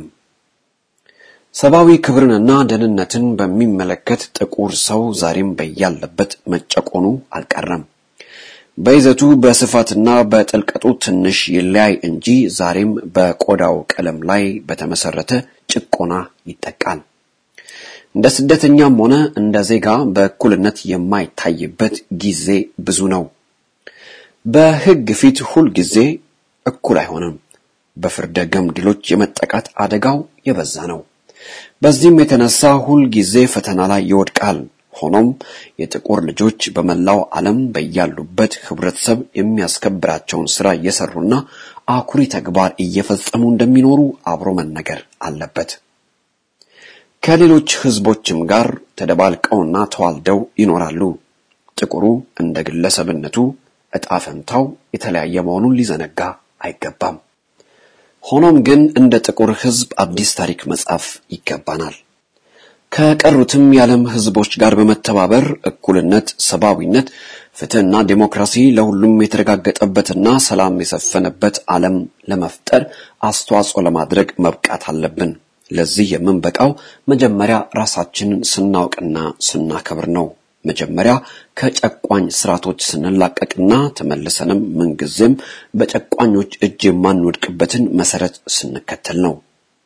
ሰብአዊ ክብርንና ደህንነትን በሚመለከት ጥቁር ሰው ዛሬም በያለበት መጨቆኑ አልቀረም። በይዘቱ በስፋትና በጥልቀቱ ትንሽ ይለያይ እንጂ ዛሬም በቆዳው ቀለም ላይ በተመሰረተ ጭቆና ይጠቃል። እንደ ስደተኛም ሆነ እንደ ዜጋ በእኩልነት የማይታይበት ጊዜ ብዙ ነው። በህግ ፊት ሁል ጊዜ እኩል አይሆንም። በፍርደ ገምድሎች የመጠቃት አደጋው የበዛ ነው። በዚህም የተነሳ ሁል ጊዜ ፈተና ላይ ይወድቃል። ሆኖም የጥቁር ልጆች በመላው ዓለም በያሉበት ህብረተሰብ የሚያስከብራቸውን ስራ እየሰሩና አኩሪ ተግባር እየፈጸሙ እንደሚኖሩ አብሮ መነገር አለበት። ከሌሎች ህዝቦችም ጋር ተደባልቀውና ተዋልደው ይኖራሉ። ጥቁሩ እንደ ግለሰብነቱ ዕጣ ፈንታው የተለያየ መሆኑን ሊዘነጋ አይገባም። ሆኖም ግን እንደ ጥቁር ህዝብ አዲስ ታሪክ መጻፍ ይገባናል። ከቀሩትም የዓለም ህዝቦች ጋር በመተባበር እኩልነት፣ ሰብአዊነት፣ ፍትህና ዴሞክራሲ ለሁሉም የተረጋገጠበትና ሰላም የሰፈነበት ዓለም ለመፍጠር አስተዋጽኦ ለማድረግ መብቃት አለብን። ለዚህ የምንበቃው መጀመሪያ ራሳችንን ስናውቅና ስናከብር ነው። መጀመሪያ ከጨቋኝ ስርዓቶች ስንላቀቅና ተመልሰንም ምንጊዜም በጨቋኞች እጅ የማንወድቅበትን መሰረት ስንከተል ነው።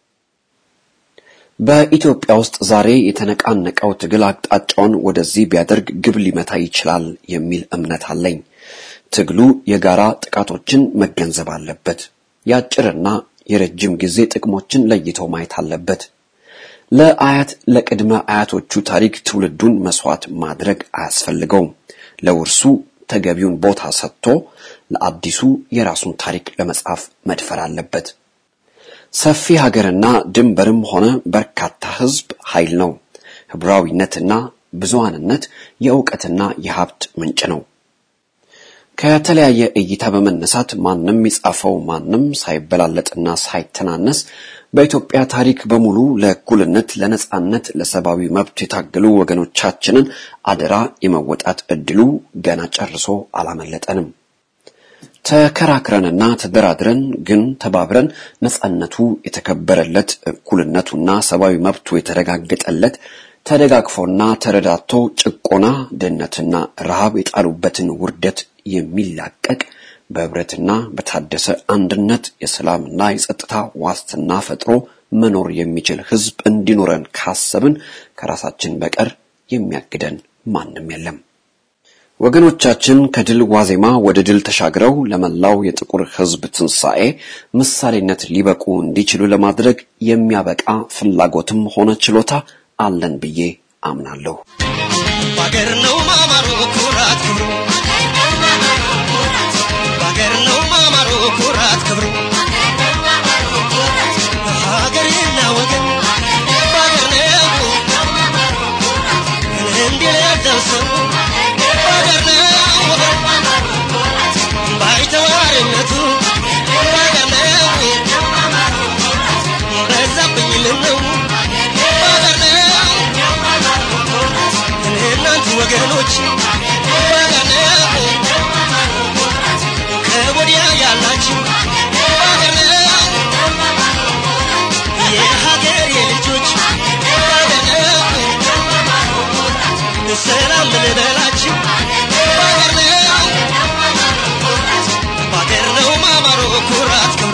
በኢትዮጵያ ውስጥ ዛሬ የተነቃነቀው ትግል አቅጣጫውን ወደዚህ ቢያደርግ ግብ ሊመታ ይችላል የሚል እምነት አለኝ። ትግሉ የጋራ ጥቃቶችን መገንዘብ አለበት። የአጭርና የረጅም ጊዜ ጥቅሞችን ለይቶ ማየት አለበት። ለአያት ለቅድመ አያቶቹ ታሪክ ትውልዱን መስዋዕት ማድረግ አያስፈልገውም። ለውርሱ ተገቢውን ቦታ ሰጥቶ ለአዲሱ የራሱን ታሪክ ለመጻፍ መድፈር አለበት። ሰፊ ሀገርና ድንበርም ሆነ በርካታ ህዝብ ኃይል ነው። ህብራዊነትና ብዙሃንነት የእውቀትና የሀብት ምንጭ ነው። ከተለያየ እይታ በመነሳት ማንም ይጻፈው ማንም ሳይበላለጥና ሳይተናነስ በኢትዮጵያ ታሪክ በሙሉ ለእኩልነት፣ ለነጻነት፣ ለሰብአዊ መብት የታገሉ ወገኖቻችንን አደራ የመወጣት እድሉ ገና ጨርሶ አላመለጠንም። ተከራክረንና ተደራድረን ግን ተባብረን ነጻነቱ የተከበረለት፣ እኩልነቱና ሰብአዊ መብቱ የተረጋገጠለት፣ ተደጋግፎና ተረዳቶ ጭቆና፣ ድህነትና ረሃብ የጣሉበትን ውርደት የሚላቀቅ በህብረትና በታደሰ አንድነት የሰላምና የጸጥታ ዋስትና ፈጥሮ መኖር የሚችል ህዝብ እንዲኖረን ካሰብን ከራሳችን በቀር የሚያግደን ማንም የለም። ወገኖቻችን ከድል ዋዜማ ወደ ድል ተሻግረው ለመላው የጥቁር ህዝብ ትንሣኤ ምሳሌነት ሊበቁ እንዲችሉ ለማድረግ የሚያበቃ ፍላጎትም ሆነ ችሎታ አለን ብዬ አምናለሁ። ባገር ነው ማማሩ ኩራት ክብሩ፣ ባገር ነው ማማሩ ኩራት ክብሩ፣ ሀገርና ወገን ባገር ነው እንዲለደሰው ባገር ነው ባይተዋርነቱ ባገር ነው በዛብኝ ልነው ወገኖች ከወዲያ ያላችሁ የሀገር የልጆች ሰላም ልበላችሁ ባገር ነው ማማሩ ኩራት ክብሩ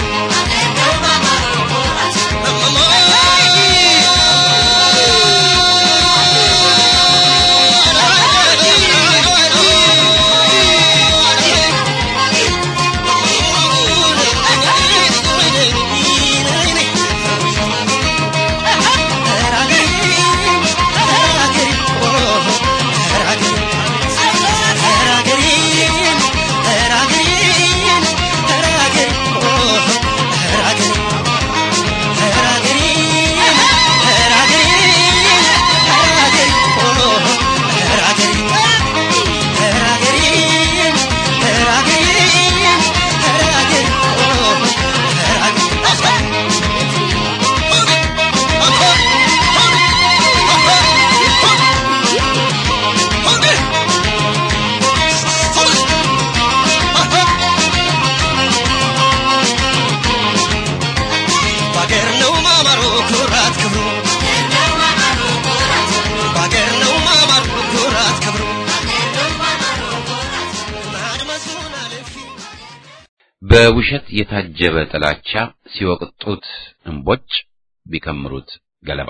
በውሸት የታጀበ ጥላቻ ሲወቅጡት እንቦጭ ቢከምሩት ገለባ።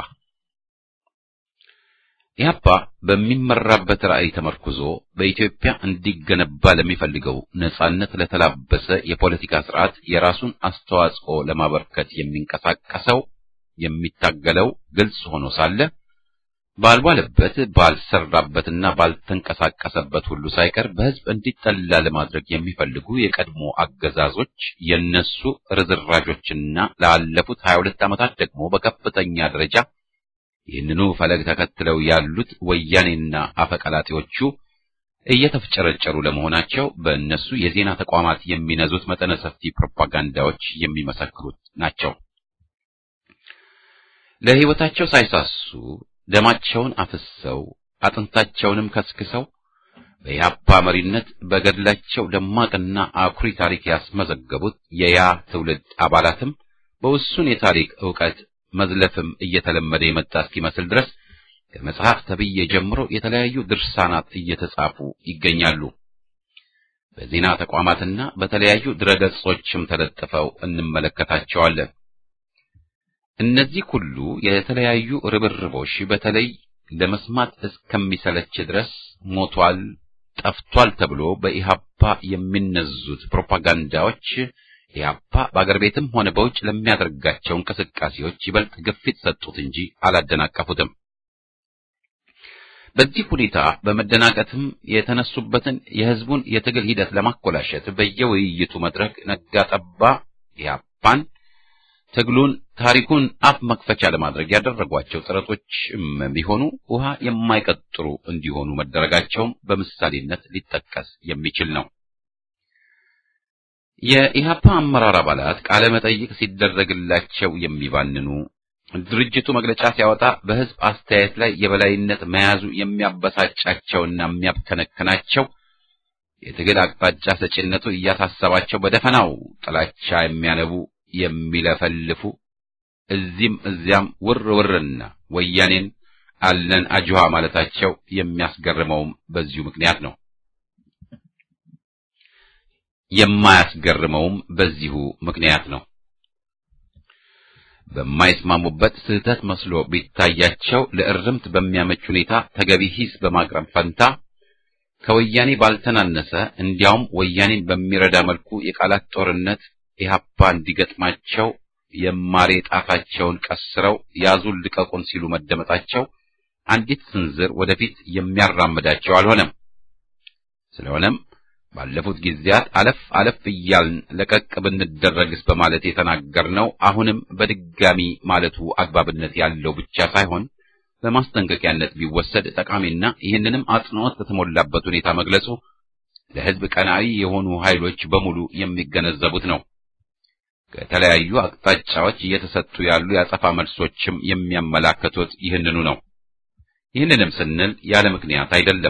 ኢህአፓ በሚመራበት ራዕይ ተመርኩዞ በኢትዮጵያ እንዲገነባ ለሚፈልገው ነጻነት ለተላበሰ የፖለቲካ ስርዓት የራሱን አስተዋጽኦ ለማበርከት የሚንቀሳቀሰው የሚታገለው ግልጽ ሆኖ ሳለ ባልዋለበት ባልሰራበትና ባልተንቀሳቀሰበት ሁሉ ሳይቀር በህዝብ እንዲጠላ ለማድረግ የሚፈልጉ የቀድሞ አገዛዞች የነሱ ርዝራዦችና ላለፉት 22 ዓመታት ደግሞ በከፍተኛ ደረጃ ይህንኑ ፈለግ ተከትለው ያሉት ወያኔና አፈቀላጤዎቹ እየተፍጨረጨሩ ለመሆናቸው በእነሱ የዜና ተቋማት የሚነዙት መጠነ ሰፊ ፕሮፓጋንዳዎች የሚመሰክሩት ናቸው። ለህይወታቸው ሳይሳሱ ደማቸውን አፍሰው አጥንታቸውንም ከስክሰው በኢህአፓ መሪነት በገድላቸው ደማቅና አኩሪ ታሪክ ያስመዘገቡት የያ ትውልድ አባላትም በውሱን የታሪክ ዕውቀት መዝለፍም እየተለመደ የመጣ እስኪመስል ድረስ ከመጽሐፍ ተብዬ ጀምሮ የተለያዩ ድርሳናት እየተጻፉ ይገኛሉ። በዜና ተቋማትና በተለያዩ ድረገጾችም ተለጥፈው እንመለከታቸዋለን። እነዚህ ሁሉ የተለያዩ ርብርቦች በተለይ ለመስማት እስከሚሰለች ድረስ ሞቷል፣ ጠፍቷል ተብሎ በኢህአፓ የሚነዙት ፕሮፓጋንዳዎች ኢህአፓ በአገር ቤትም ሆነ በውጭ ለሚያደርጋቸው እንቅስቃሴዎች ይበልጥ ግፊት ሰጡት እንጂ አላደናቀፉትም። በዚህ ሁኔታ በመደናቀትም የተነሱበትን የህዝቡን የትግል ሂደት ለማኮላሸት በየውይይቱ መድረክ ነጋ ጠባ ኢህአፓን ትግሉን ታሪኩን አፍ መክፈቻ ለማድረግ ያደረጓቸው ጥረቶችም ቢሆኑ ውሃ የማይቀጥሩ እንዲሆኑ መደረጋቸውም በምሳሌነት ሊጠቀስ የሚችል ነው። የኢህአፓ አመራር አባላት ቃለ መጠይቅ ሲደረግላቸው የሚባንኑ፣ ድርጅቱ መግለጫ ሲያወጣ በህዝብ አስተያየት ላይ የበላይነት መያዙ የሚያበሳጫቸውና የሚያብከነክናቸው፣ የትግል አቅጣጫ ሰጪነቱ እያሳሰባቸው በደፈናው ጥላቻ የሚያነቡ የሚለፈልፉ፣ እዚህም እዚያም ውርውርና ወያኔን አለን አጅዋ ማለታቸው የሚያስገርመውም በዚሁ ምክንያት ነው። የማያስገርመውም በዚሁ ምክንያት ነው። በማይስማሙበት ስህተት መስሎ ቢታያቸው ለእርምት በሚያመች ሁኔታ ተገቢ ሂስ በማቅረብ ፈንታ ከወያኔ ባልተናነሰ እንዲያውም ወያኔን በሚረዳ መልኩ የቃላት ጦርነት ኢህአፓ እንዲገጥማቸው የማሬ ጣታቸውን ቀስረው ያዙን ልቀቁን ሲሉ መደመጣቸው አንዲት ስንዝር ወደፊት የሚያራምዳቸው አልሆነም። ስለሆነም ባለፉት ጊዜያት አለፍ አለፍ እያልን ለቀቅ ብንደረግስ በማለት የተናገርነው አሁንም በድጋሚ ማለቱ አግባብነት ያለው ብቻ ሳይሆን በማስጠንቀቂያነት ቢወሰድ ጠቃሚና ይህንንም አጽንዖት በተሞላበት ሁኔታ መግለጹ ለህዝብ ቀናኢ የሆኑ ኃይሎች በሙሉ የሚገነዘቡት ነው። ከተለያዩ አቅጣጫዎች እየተሰጡ ያሉ የአጸፋ መልሶችም የሚያመላክቱት ይህንኑ ነው። ይህንንም ስንል ያለ ምክንያት አይደለም።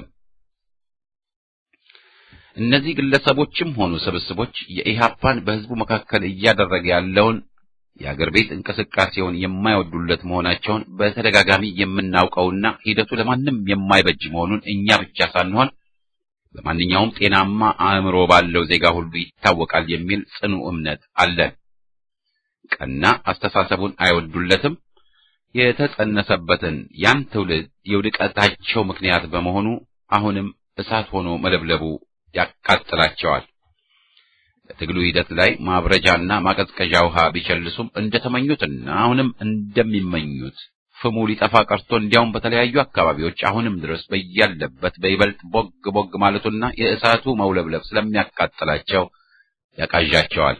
እነዚህ ግለሰቦችም ሆኑ ስብስቦች የኢህአፓን በህዝቡ መካከል እያደረገ ያለውን የአገር ቤት እንቅስቃሴውን የማይወዱለት መሆናቸውን በተደጋጋሚ የምናውቀውና ሂደቱ ለማንም የማይበጅ መሆኑን እኛ ብቻ ሳንሆን በማንኛውም ጤናማ አእምሮ ባለው ዜጋ ሁሉ ይታወቃል የሚል ጽኑ እምነት አለን። ቀና አስተሳሰቡን አይወዱለትም። የተጸነሰበትን ያን ትውልድ የውድቀታቸው ምክንያት በመሆኑ አሁንም እሳት ሆኖ መለብለቡ ያቃጥላቸዋል። በትግሉ ሂደት ላይ ማብረጃና ማቀዝቀዣ ውሃ ቢቸልሱም እንደተመኙትና አሁንም እንደሚመኙት ፍሙ ሊጠፋ ቀርቶ እንዲያውም በተለያዩ አካባቢዎች አሁንም ድረስ በያለበት በይበልጥ ቦግ ቦግ ማለቱና የእሳቱ መውለብለብ ስለሚያቃጥላቸው ያቃዣቸዋል።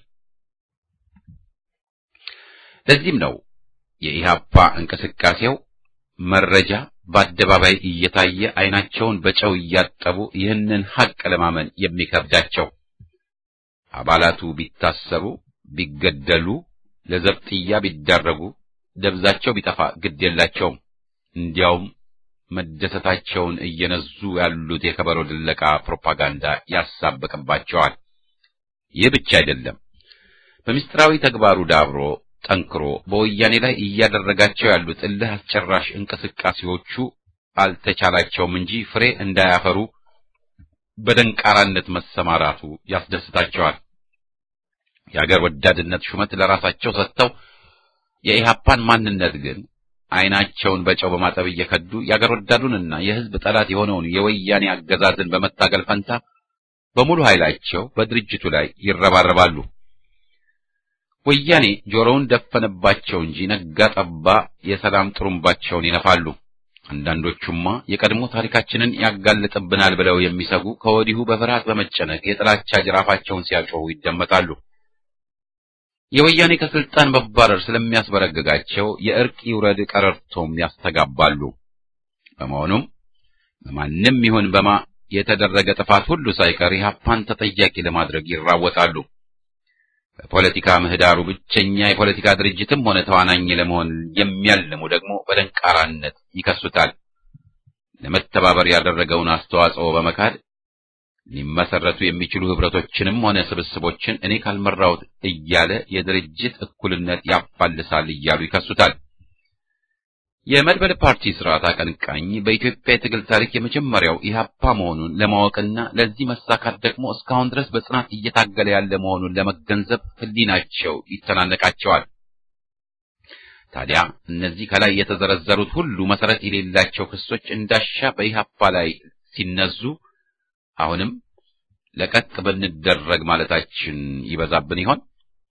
ለዚህም ነው የኢህአፓ እንቅስቃሴው መረጃ በአደባባይ እየታየ አይናቸውን በጨው እያጠቡ ይህንን ሐቅ ለማመን የሚከብዳቸው። አባላቱ ቢታሰሩ፣ ቢገደሉ፣ ለዘብጥያ ቢዳረጉ፣ ደብዛቸው ቢጠፋ ግድ የላቸውም። እንዲያውም መደሰታቸውን እየነዙ ያሉት የከበሮ ድለቃ ፕሮፓጋንዳ ያሳብቅባቸዋል። ይህ ብቻ አይደለም። በምስጢራዊ ተግባሩ ዳብሮ ጠንክሮ በወያኔ ላይ እያደረጋቸው ያሉት እልህ አስጨራሽ እንቅስቃሴዎቹ አልተቻላቸውም እንጂ ፍሬ እንዳያፈሩ በደንቃራነት መሰማራቱ ያስደስታቸዋል። የአገር ወዳድነት ሹመት ለራሳቸው ሰጥተው የኢህአፓን ማንነት ግን አይናቸውን በጨው በማጠብ እየከዱ የአገር ወዳዱንና የህዝብ ጠላት የሆነውን የወያኔ አገዛዝን በመታገል ፈንታ በሙሉ ኃይላቸው በድርጅቱ ላይ ይረባረባሉ። ወያኔ ጆሮውን ደፈነባቸው እንጂ ነጋ ጠባ የሰላም ጥሩምባቸውን ይነፋሉ። አንዳንዶቹማ የቀድሞ ታሪካችንን ያጋልጥብናል ብለው የሚሰጉ ከወዲሁ በፍርሃት በመጨነቅ የጥላቻ ጅራፋቸውን ሲያጮሁ ይደመጣሉ። የወያኔ ከስልጣን መባረር ስለሚያስበረግጋቸው የእርቅ ይውረድ ቀረርቶም ያስተጋባሉ። በመሆኑም በማንም ይሁን በማ የተደረገ ጥፋት ሁሉ ሳይቀር ኢህአፓን ተጠያቂ ለማድረግ ይራወጣሉ። በፖለቲካ ምህዳሩ ብቸኛ የፖለቲካ ድርጅትም ሆነ ተዋናኝ ለመሆን የሚያልሙ ደግሞ በደንቃራነት ይከሱታል። ለመተባበር ያደረገውን አስተዋጽኦ በመካድ ሊመሰረቱ የሚችሉ ህብረቶችንም ሆነ ስብስቦችን እኔ ካልመራሁት እያለ የድርጅት እኩልነት ያፋልሳል እያሉ ይከሱታል። የመድበለ ፓርቲ ስርዓት አቀንቃኝ በኢትዮጵያ የትግል ታሪክ የመጀመሪያው ኢህአፓ መሆኑን ለማወቅና ለዚህ መሳካት ደግሞ እስካሁን ድረስ በጽናት እየታገለ ያለ መሆኑን ለመገንዘብ ህሊናቸው ይተናነቃቸዋል። ታዲያ እነዚህ ከላይ የተዘረዘሩት ሁሉ መሰረት የሌላቸው ክሶች እንዳሻ በኢህአፓ ላይ ሲነዙ አሁንም ለቀቅ ብንደረግ ማለታችን ይበዛብን ይሆን?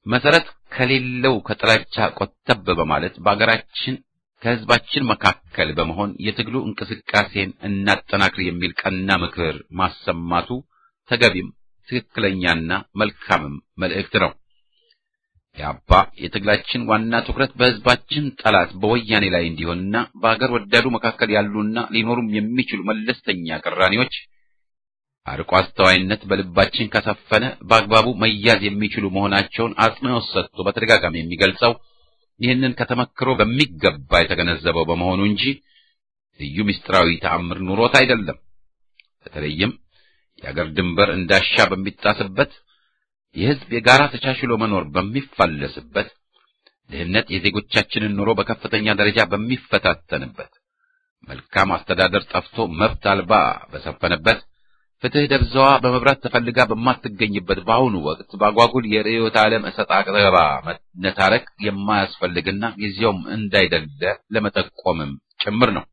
መሰረት ከሌለው ከጥላቻ ቆጠብ በማለት በአገራችን ከህዝባችን መካከል በመሆን የትግሉ እንቅስቃሴን እናጠናክር የሚል ቀና ምክር ማሰማቱ ተገቢም ትክክለኛና መልካምም መልእክት ነው። ኢህአፓ የትግላችን ዋና ትኩረት በህዝባችን ጠላት በወያኔ ላይ እንዲሆንና በአገር ወዳዱ መካከል ያሉና ሊኖሩም የሚችሉ መለስተኛ ቅራኔዎች አርቆ አስተዋይነት በልባችን ከሰፈነ በአግባቡ መያዝ የሚችሉ መሆናቸውን አጽንኦት ሰጥቶ በተደጋጋሚ የሚገልጸው ይህንን ከተመክሮ በሚገባ የተገነዘበው በመሆኑ እንጂ ልዩ ምስጢራዊ ተአምር ኑሮት አይደለም። በተለይም የአገር ድንበር እንዳሻ በሚጣስበት፣ የህዝብ የጋራ ተቻችሎ መኖር በሚፋለስበት፣ ድህነት የዜጎቻችንን ኑሮ በከፍተኛ ደረጃ በሚፈታተንበት፣ መልካም አስተዳደር ጠፍቶ መብት አልባ በሰፈነበት፣ ፍትህ ደብዛዋ በመብራት ተፈልጋ በማትገኝበት በአሁኑ ወቅት በአጓጉል የርዕዮተ ዓለም እሰጥ አገባ መነታረክ የማያስፈልግና ጊዜውም እንዳይደለ ለመጠቆምም ጭምር ነው።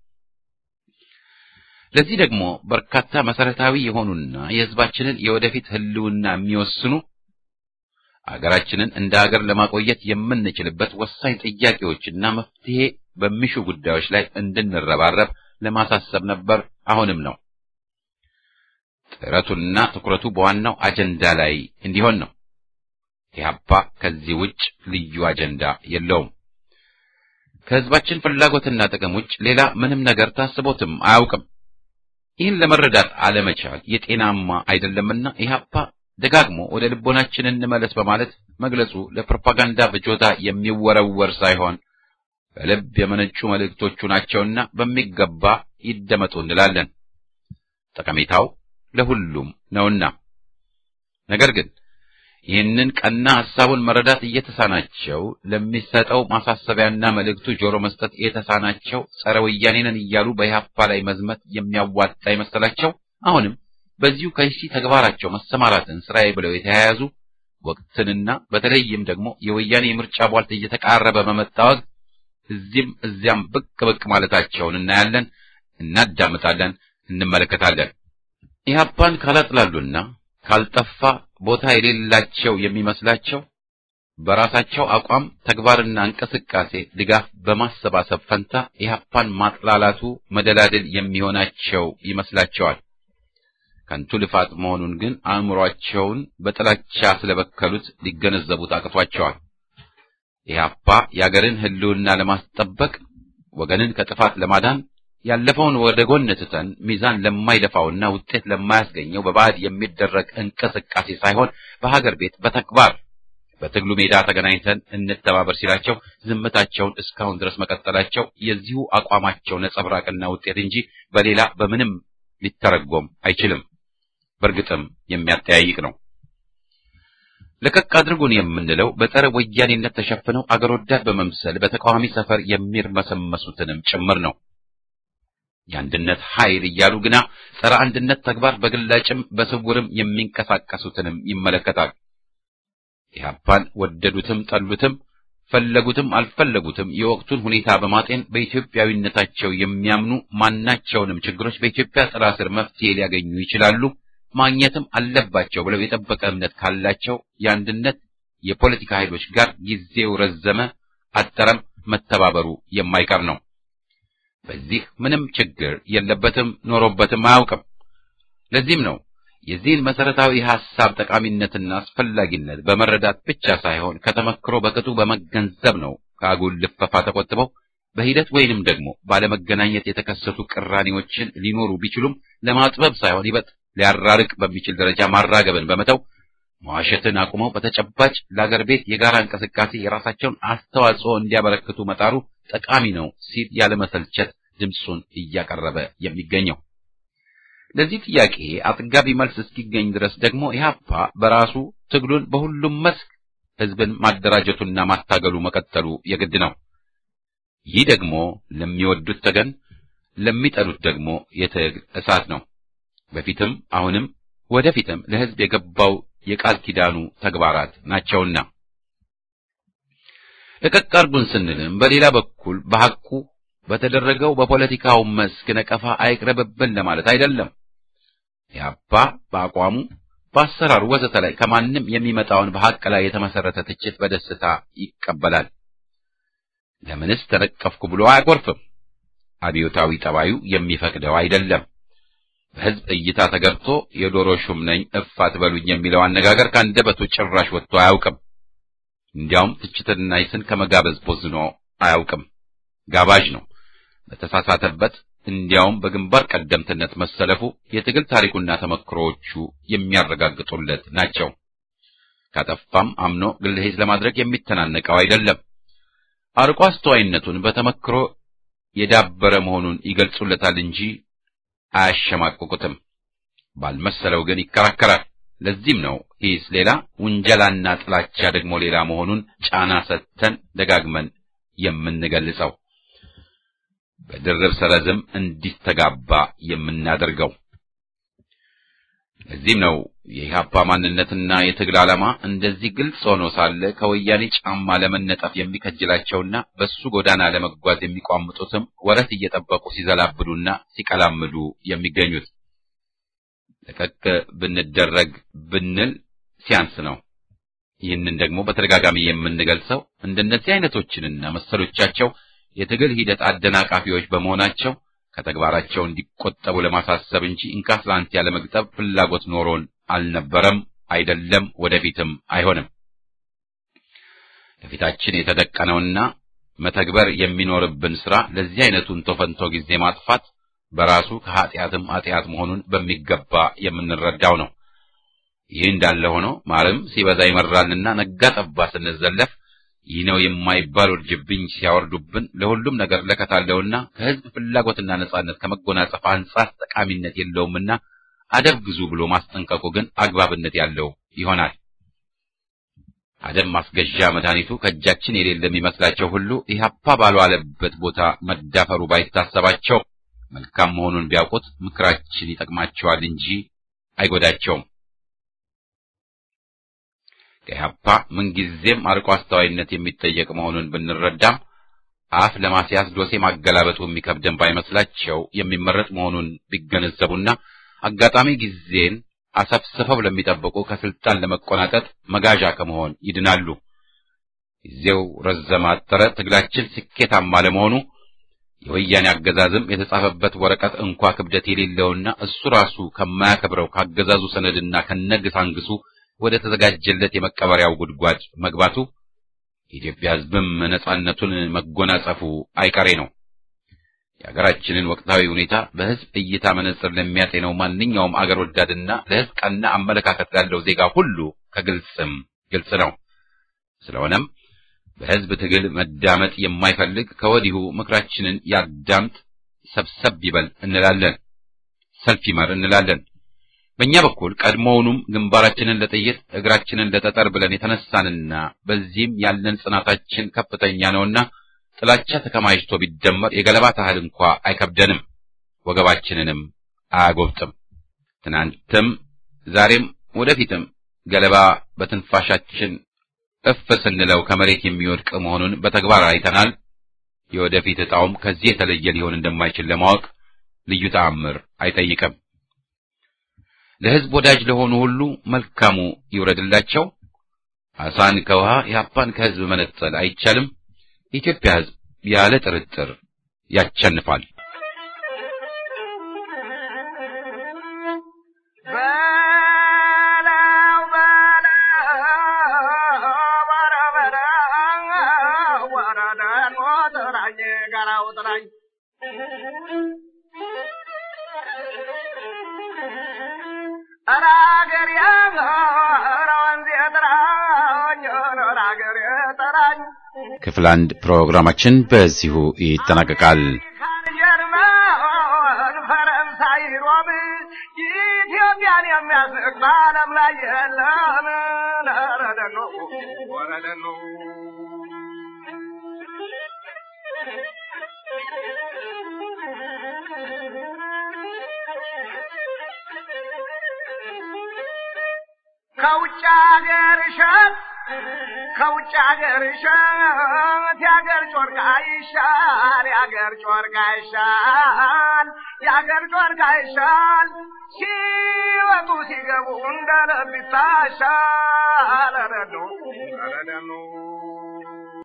ለዚህ ደግሞ በርካታ መሰረታዊ የሆኑና የህዝባችንን የወደፊት ህልውና የሚወስኑ አገራችንን እንደ ሀገር ለማቆየት የምንችልበት ወሳኝ ጥያቄዎችና መፍትሄ በሚሹ ጉዳዮች ላይ እንድንረባረብ ለማሳሰብ ነበር። አሁንም ነው። ጥረቱና ትኩረቱ በዋናው አጀንዳ ላይ እንዲሆን ነው። ኢህአፓ ከዚህ ውጭ ልዩ አጀንዳ የለውም። ከህዝባችን ፍላጎትና ጥቅም ውጭ ሌላ ምንም ነገር ታስቦትም አያውቅም። ይህን ለመረዳት አለመቻል የጤናማ አይደለምና ኢህአፓ ደጋግሞ ወደ ልቦናችን እንመለስ በማለት መግለጹ ለፕሮፓጋንዳ ፍጆታ የሚወረወር ሳይሆን በልብ የመነጩ መልእክቶቹ ናቸውና በሚገባ ይደመጡ እንላለን። ጠቀሜታው ለሁሉም ነውና። ነገር ግን ይህንን ቀና ሐሳቡን መረዳት እየተሳናቸው ለሚሰጠው ማሳሰቢያና መልእክቱ ጆሮ መስጠት የተሳናቸው ጸረ ወያኔንን እያሉ በኢህአፓ ላይ መዝመት የሚያዋጣ ይመስላቸው አሁንም በዚሁ ከይሲ ተግባራቸው መሰማራትን ስራዬ ብለው የተያያዙ ወቅትንና በተለይም ደግሞ የወያኔ ምርጫ ቧልት እየተቃረበ በመጣወቅ እዚህም እዚያም ብቅ ብቅ ማለታቸውን እናያለን፣ እናዳምጣለን፣ እንመለከታለን። ኢህአፓን ካላጥላሉና ካልጠፋ ቦታ የሌላቸው የሚመስላቸው በራሳቸው አቋም ተግባርና እንቅስቃሴ ድጋፍ በማሰባሰብ ፈንታ ኢህአፓን ማጥላላቱ መደላድል የሚሆናቸው ይመስላቸዋል። ከንቱ ልፋት መሆኑን ግን አእምሯቸውን በጥላቻ ስለበከሉት ሊገነዘቡት አቅቷቸዋል። ኢህአፓ የአገርን ህልውና ለማስጠበቅ ወገንን ከጥፋት ለማዳን ያለፈውን ወደ ጎን ትተን ሚዛን ለማይደፋውና ውጤት ለማያስገኘው በባዕድ የሚደረግ እንቅስቃሴ ሳይሆን በሀገር ቤት በተግባር በትግሉ ሜዳ ተገናኝተን እንተባበር ሲላቸው ዝምታቸውን እስካሁን ድረስ መቀጠላቸው የዚሁ አቋማቸው ነጸብራቅና ውጤት እንጂ በሌላ በምንም ሊተረጎም አይችልም። በእርግጥም የሚያጠያይቅ ነው። ለቀቅ አድርጉን የምንለው በጸረ ወያኔነት ተሸፍነው አገር ወዳድ በመምሰል በተቃዋሚ ሰፈር የሚርመሰመሱትንም ጭምር ነው። የአንድነት ኃይል እያሉ ግና ጸረ አንድነት ተግባር በግላጭም በስውርም የሚንቀሳቀሱትንም ይመለከታል። ኢህአፓን ወደዱትም ጠሉትም ፈለጉትም አልፈለጉትም የወቅቱን ሁኔታ በማጤን በኢትዮጵያዊነታቸው የሚያምኑ ማናቸውንም ችግሮች በኢትዮጵያ ጥላ ስር መፍትሄ ሊያገኙ ይችላሉ፣ ማግኘትም አለባቸው ብለው የጠበቀ እምነት ካላቸው የአንድነት የፖለቲካ ኃይሎች ጋር ጊዜው ረዘመ አጠረም መተባበሩ የማይቀር ነው። በዚህ ምንም ችግር የለበትም፣ ኖሮበትም አያውቅም። ለዚህም ነው የዚህን መሰረታዊ ሐሳብ ጠቃሚነትና አስፈላጊነት በመረዳት ብቻ ሳይሆን ከተመክሮ በቅጡ በመገንዘብ ነው ከአጉል ልፈፋ ተቆጥበው በሂደት ወይንም ደግሞ ባለመገናኘት የተከሰቱ ቅራኔዎችን ሊኖሩ ቢችሉም ለማጥበብ ሳይሆን ይበልጥ ሊያራርቅ በሚችል ደረጃ ማራገብን በመተው መዋሸትን አቁመው በተጨባጭ ለአገር ቤት የጋራ እንቅስቃሴ የራሳቸውን አስተዋጽኦ እንዲያበረክቱ መጣሩ ጠቃሚ ነው ሲል ያለመሰልቸት ድምፁን እያቀረበ የሚገኘው። ለዚህ ጥያቄ አጥጋቢ መልስ እስኪገኝ ድረስ ደግሞ ኢህአፓ በራሱ ትግሉን በሁሉም መስክ ህዝብን ማደራጀቱና ማታገሉ መቀጠሉ የግድ ነው። ይህ ደግሞ ለሚወዱት ተገን፣ ለሚጠሉት ደግሞ የትግል እሳት ነው። በፊትም አሁንም ወደፊትም ለህዝብ የገባው የቃል ኪዳኑ ተግባራት ናቸውና ለቀቅ አድርጉን ስንልም በሌላ በኩል በሐቁ በተደረገው በፖለቲካው መስክ ነቀፋ አይቅረብብን ለማለት አይደለም። ኢህአፓ በአቋሙ በአሰራሩ ወዘተ ላይ ከማንም የሚመጣውን በሐቅ ላይ የተመሰረተ ትችት በደስታ ይቀበላል። ለምንስ ተነቀፍኩ ብሎ አያኮርፍም። አብዮታዊ ጠባዩ የሚፈቅደው አይደለም። በሕዝብ እይታ ተገብቶ የዶሮ ሹም ነኝ እፍ አትበሉኝ የሚለው አነጋገር ከአንደበቱ ጭራሽ ወጥቶ አያውቅም። እንዲያውም ትችትና ይስን ከመጋበዝ ቦዝኖ አያውቅም። ጋባዥ ነው። በተሳሳተበት እንዲያውም በግንባር ቀደምትነት መሰለፉ የትግል ታሪኩና ተመክሮዎቹ የሚያረጋግጡለት ናቸው። ካጠፋም አምኖ ግልሄዝ ለማድረግ የሚተናነቀው አይደለም። አርቆ አስተዋይነቱን በተመክሮ የዳበረ መሆኑን ይገልጹለታል እንጂ አያሸማቅቁትም። ባልመሰለው ግን ይከራከራል። ለዚህም ነው ሂስ ሌላ ውንጀላና ጥላቻ ደግሞ ሌላ መሆኑን ጫና ሰጥተን ደጋግመን የምንገልጸው፣ በድርብ ሰረዝም እንዲስተጋባ የምናደርገው። ለዚህም ነው የኢህአፓ ማንነትና የትግል ዓላማ እንደዚህ ግልጽ ሆኖ ሳለ ከወያኔ ጫማ ለመነጠፍ የሚከጅላቸውና በሱ ጎዳና ለመጓዝ የሚቋምጡትም ወረት እየጠበቁ ሲዘላብዱና ሲቀላምዱ የሚገኙት። ለቀቅ ብንደረግ ብንል ሲያንስ ነው። ይህንን ደግሞ በተደጋጋሚ የምንገልጸው እንደነዚህ አይነቶችንና መሰሎቻቸው የትግል ሂደት አደናቃፊዎች በመሆናቸው ከተግባራቸው እንዲቆጠቡ ለማሳሰብ እንጂ እንካስላንት ያለ መግጠብ ፍላጎት ኖሮን አልነበረም፣ አይደለም፣ ወደፊትም አይሆንም። ለፊታችን የተደቀነውና መተግበር የሚኖርብን ሥራ ለዚህ አይነቱን ቶፈንቶ ጊዜ ማጥፋት በራሱ ከኃጢአትም ኃጢአት መሆኑን በሚገባ የምንረዳው ነው። ይህ እንዳለ ሆኖ ማርም ሲበዛ ይመራልና ነጋ ጠባ ስንዘለፍ ይህ ነው የማይባል ውርጅብኝ ሲያወርዱብን ለሁሉም ነገር ለከታለውና ከሕዝብ ፍላጎትና ነጻነት ከመጎናጸፍ አንጻር ጠቃሚነት የለውምና አደብ ግዙ ብሎ ማስጠንቀቁ ግን አግባብነት ያለው ይሆናል። አደብ ማስገዣ መድኃኒቱ ከእጃችን የሌለ የሚመስላቸው ሁሉ ኢህአፓ ባልዋለበት ቦታ መዳፈሩ ባይታሰባቸው መልካም መሆኑን ቢያውቁት ምክራችን ይጠቅማቸዋል እንጂ አይጎዳቸውም። ከኢህአፓ ምንጊዜም አርቆ አስተዋይነት የሚጠየቅ መሆኑን ብንረዳም አፍ ለማስያዝ ዶሴ ማገላበጡ የሚከብደን ባይመስላቸው የሚመረጥ መሆኑን ቢገነዘቡና አጋጣሚ ጊዜን አሰፍስፈው ለሚጠብቁ ከስልጣን ለመቆናጠጥ መጋዣ ከመሆን ይድናሉ። ጊዜው ረዘመ አጠረ ትግላችን ስኬታማ ለመሆኑ የወያኔ አገዛዝም የተጻፈበት ወረቀት እንኳ ክብደት የሌለውና እሱ ራሱ ከማያከብረው ካገዛዙ ሰነድና ከነግሳንግሱ ወደ ተዘጋጀለት የመቀበሪያው ጉድጓድ መግባቱ የኢትዮጵያ ሕዝብም ነጻነቱን መጎናጸፉ አይቀሬ ነው። የሀገራችንን ወቅታዊ ሁኔታ በሕዝብ እይታ መነጽር ለሚያጤነው ማንኛውም አገር ወዳድና ለሕዝብ ቀና አመለካከት ላለው ዜጋ ሁሉ ከግልጽም ግልጽ ነው። ስለሆነም በሕዝብ ትግል መዳመጥ የማይፈልግ ከወዲሁ ምክራችንን ያዳምጥ፣ ሰብሰብ ይበል እንላለን፣ ሰልፍ ይመር እንላለን። በእኛ በኩል ቀድሞውኑም ግንባራችንን ለጥይት እግራችንን ለጠጠር ብለን የተነሳንና በዚህም ያለን ጽናታችን ከፍተኛ ነውና ጥላቻ ተከማችቶ ቢደመር የገለባ ታህል እንኳ አይከብደንም፣ ወገባችንንም አያጎብጥም። ትናንትም ዛሬም ወደፊትም ገለባ በትንፋሻችን እፍ ስንለው ከመሬት የሚወድቅ መሆኑን በተግባር አይተናል። የወደፊት ዕጣውም ከዚህ የተለየ ሊሆን እንደማይችል ለማወቅ ልዩ ተአምር አይጠይቅም። ለሕዝብ ወዳጅ ለሆኑ ሁሉ መልካሙ ይውረድላቸው። አሳን ከውሃ ኢህአፓን ከሕዝብ መነጠል አይቻልም። የኢትዮጵያ ሕዝብ ያለ ጥርጥር ያቸንፋል። ክፍል 1 ፕሮግራማችን በዚሁ ይጠናቀቃል። ፈረንሳይ ሮም ኢትዮጵያን የሚያስቅ በዓለም ላይ የለም። ወረደኑ ወረደኑ ከውጭ ሀገር እሸት ከውጭ ሀገር እሸት የሀገር ጮርቃ ይሻል የሀገር ጮርቃ ይሻል የሀገር ጮርቃ ይሻል ሲወጡ ሲገቡ እንዳለብታሻ አለረዶ አለደኑ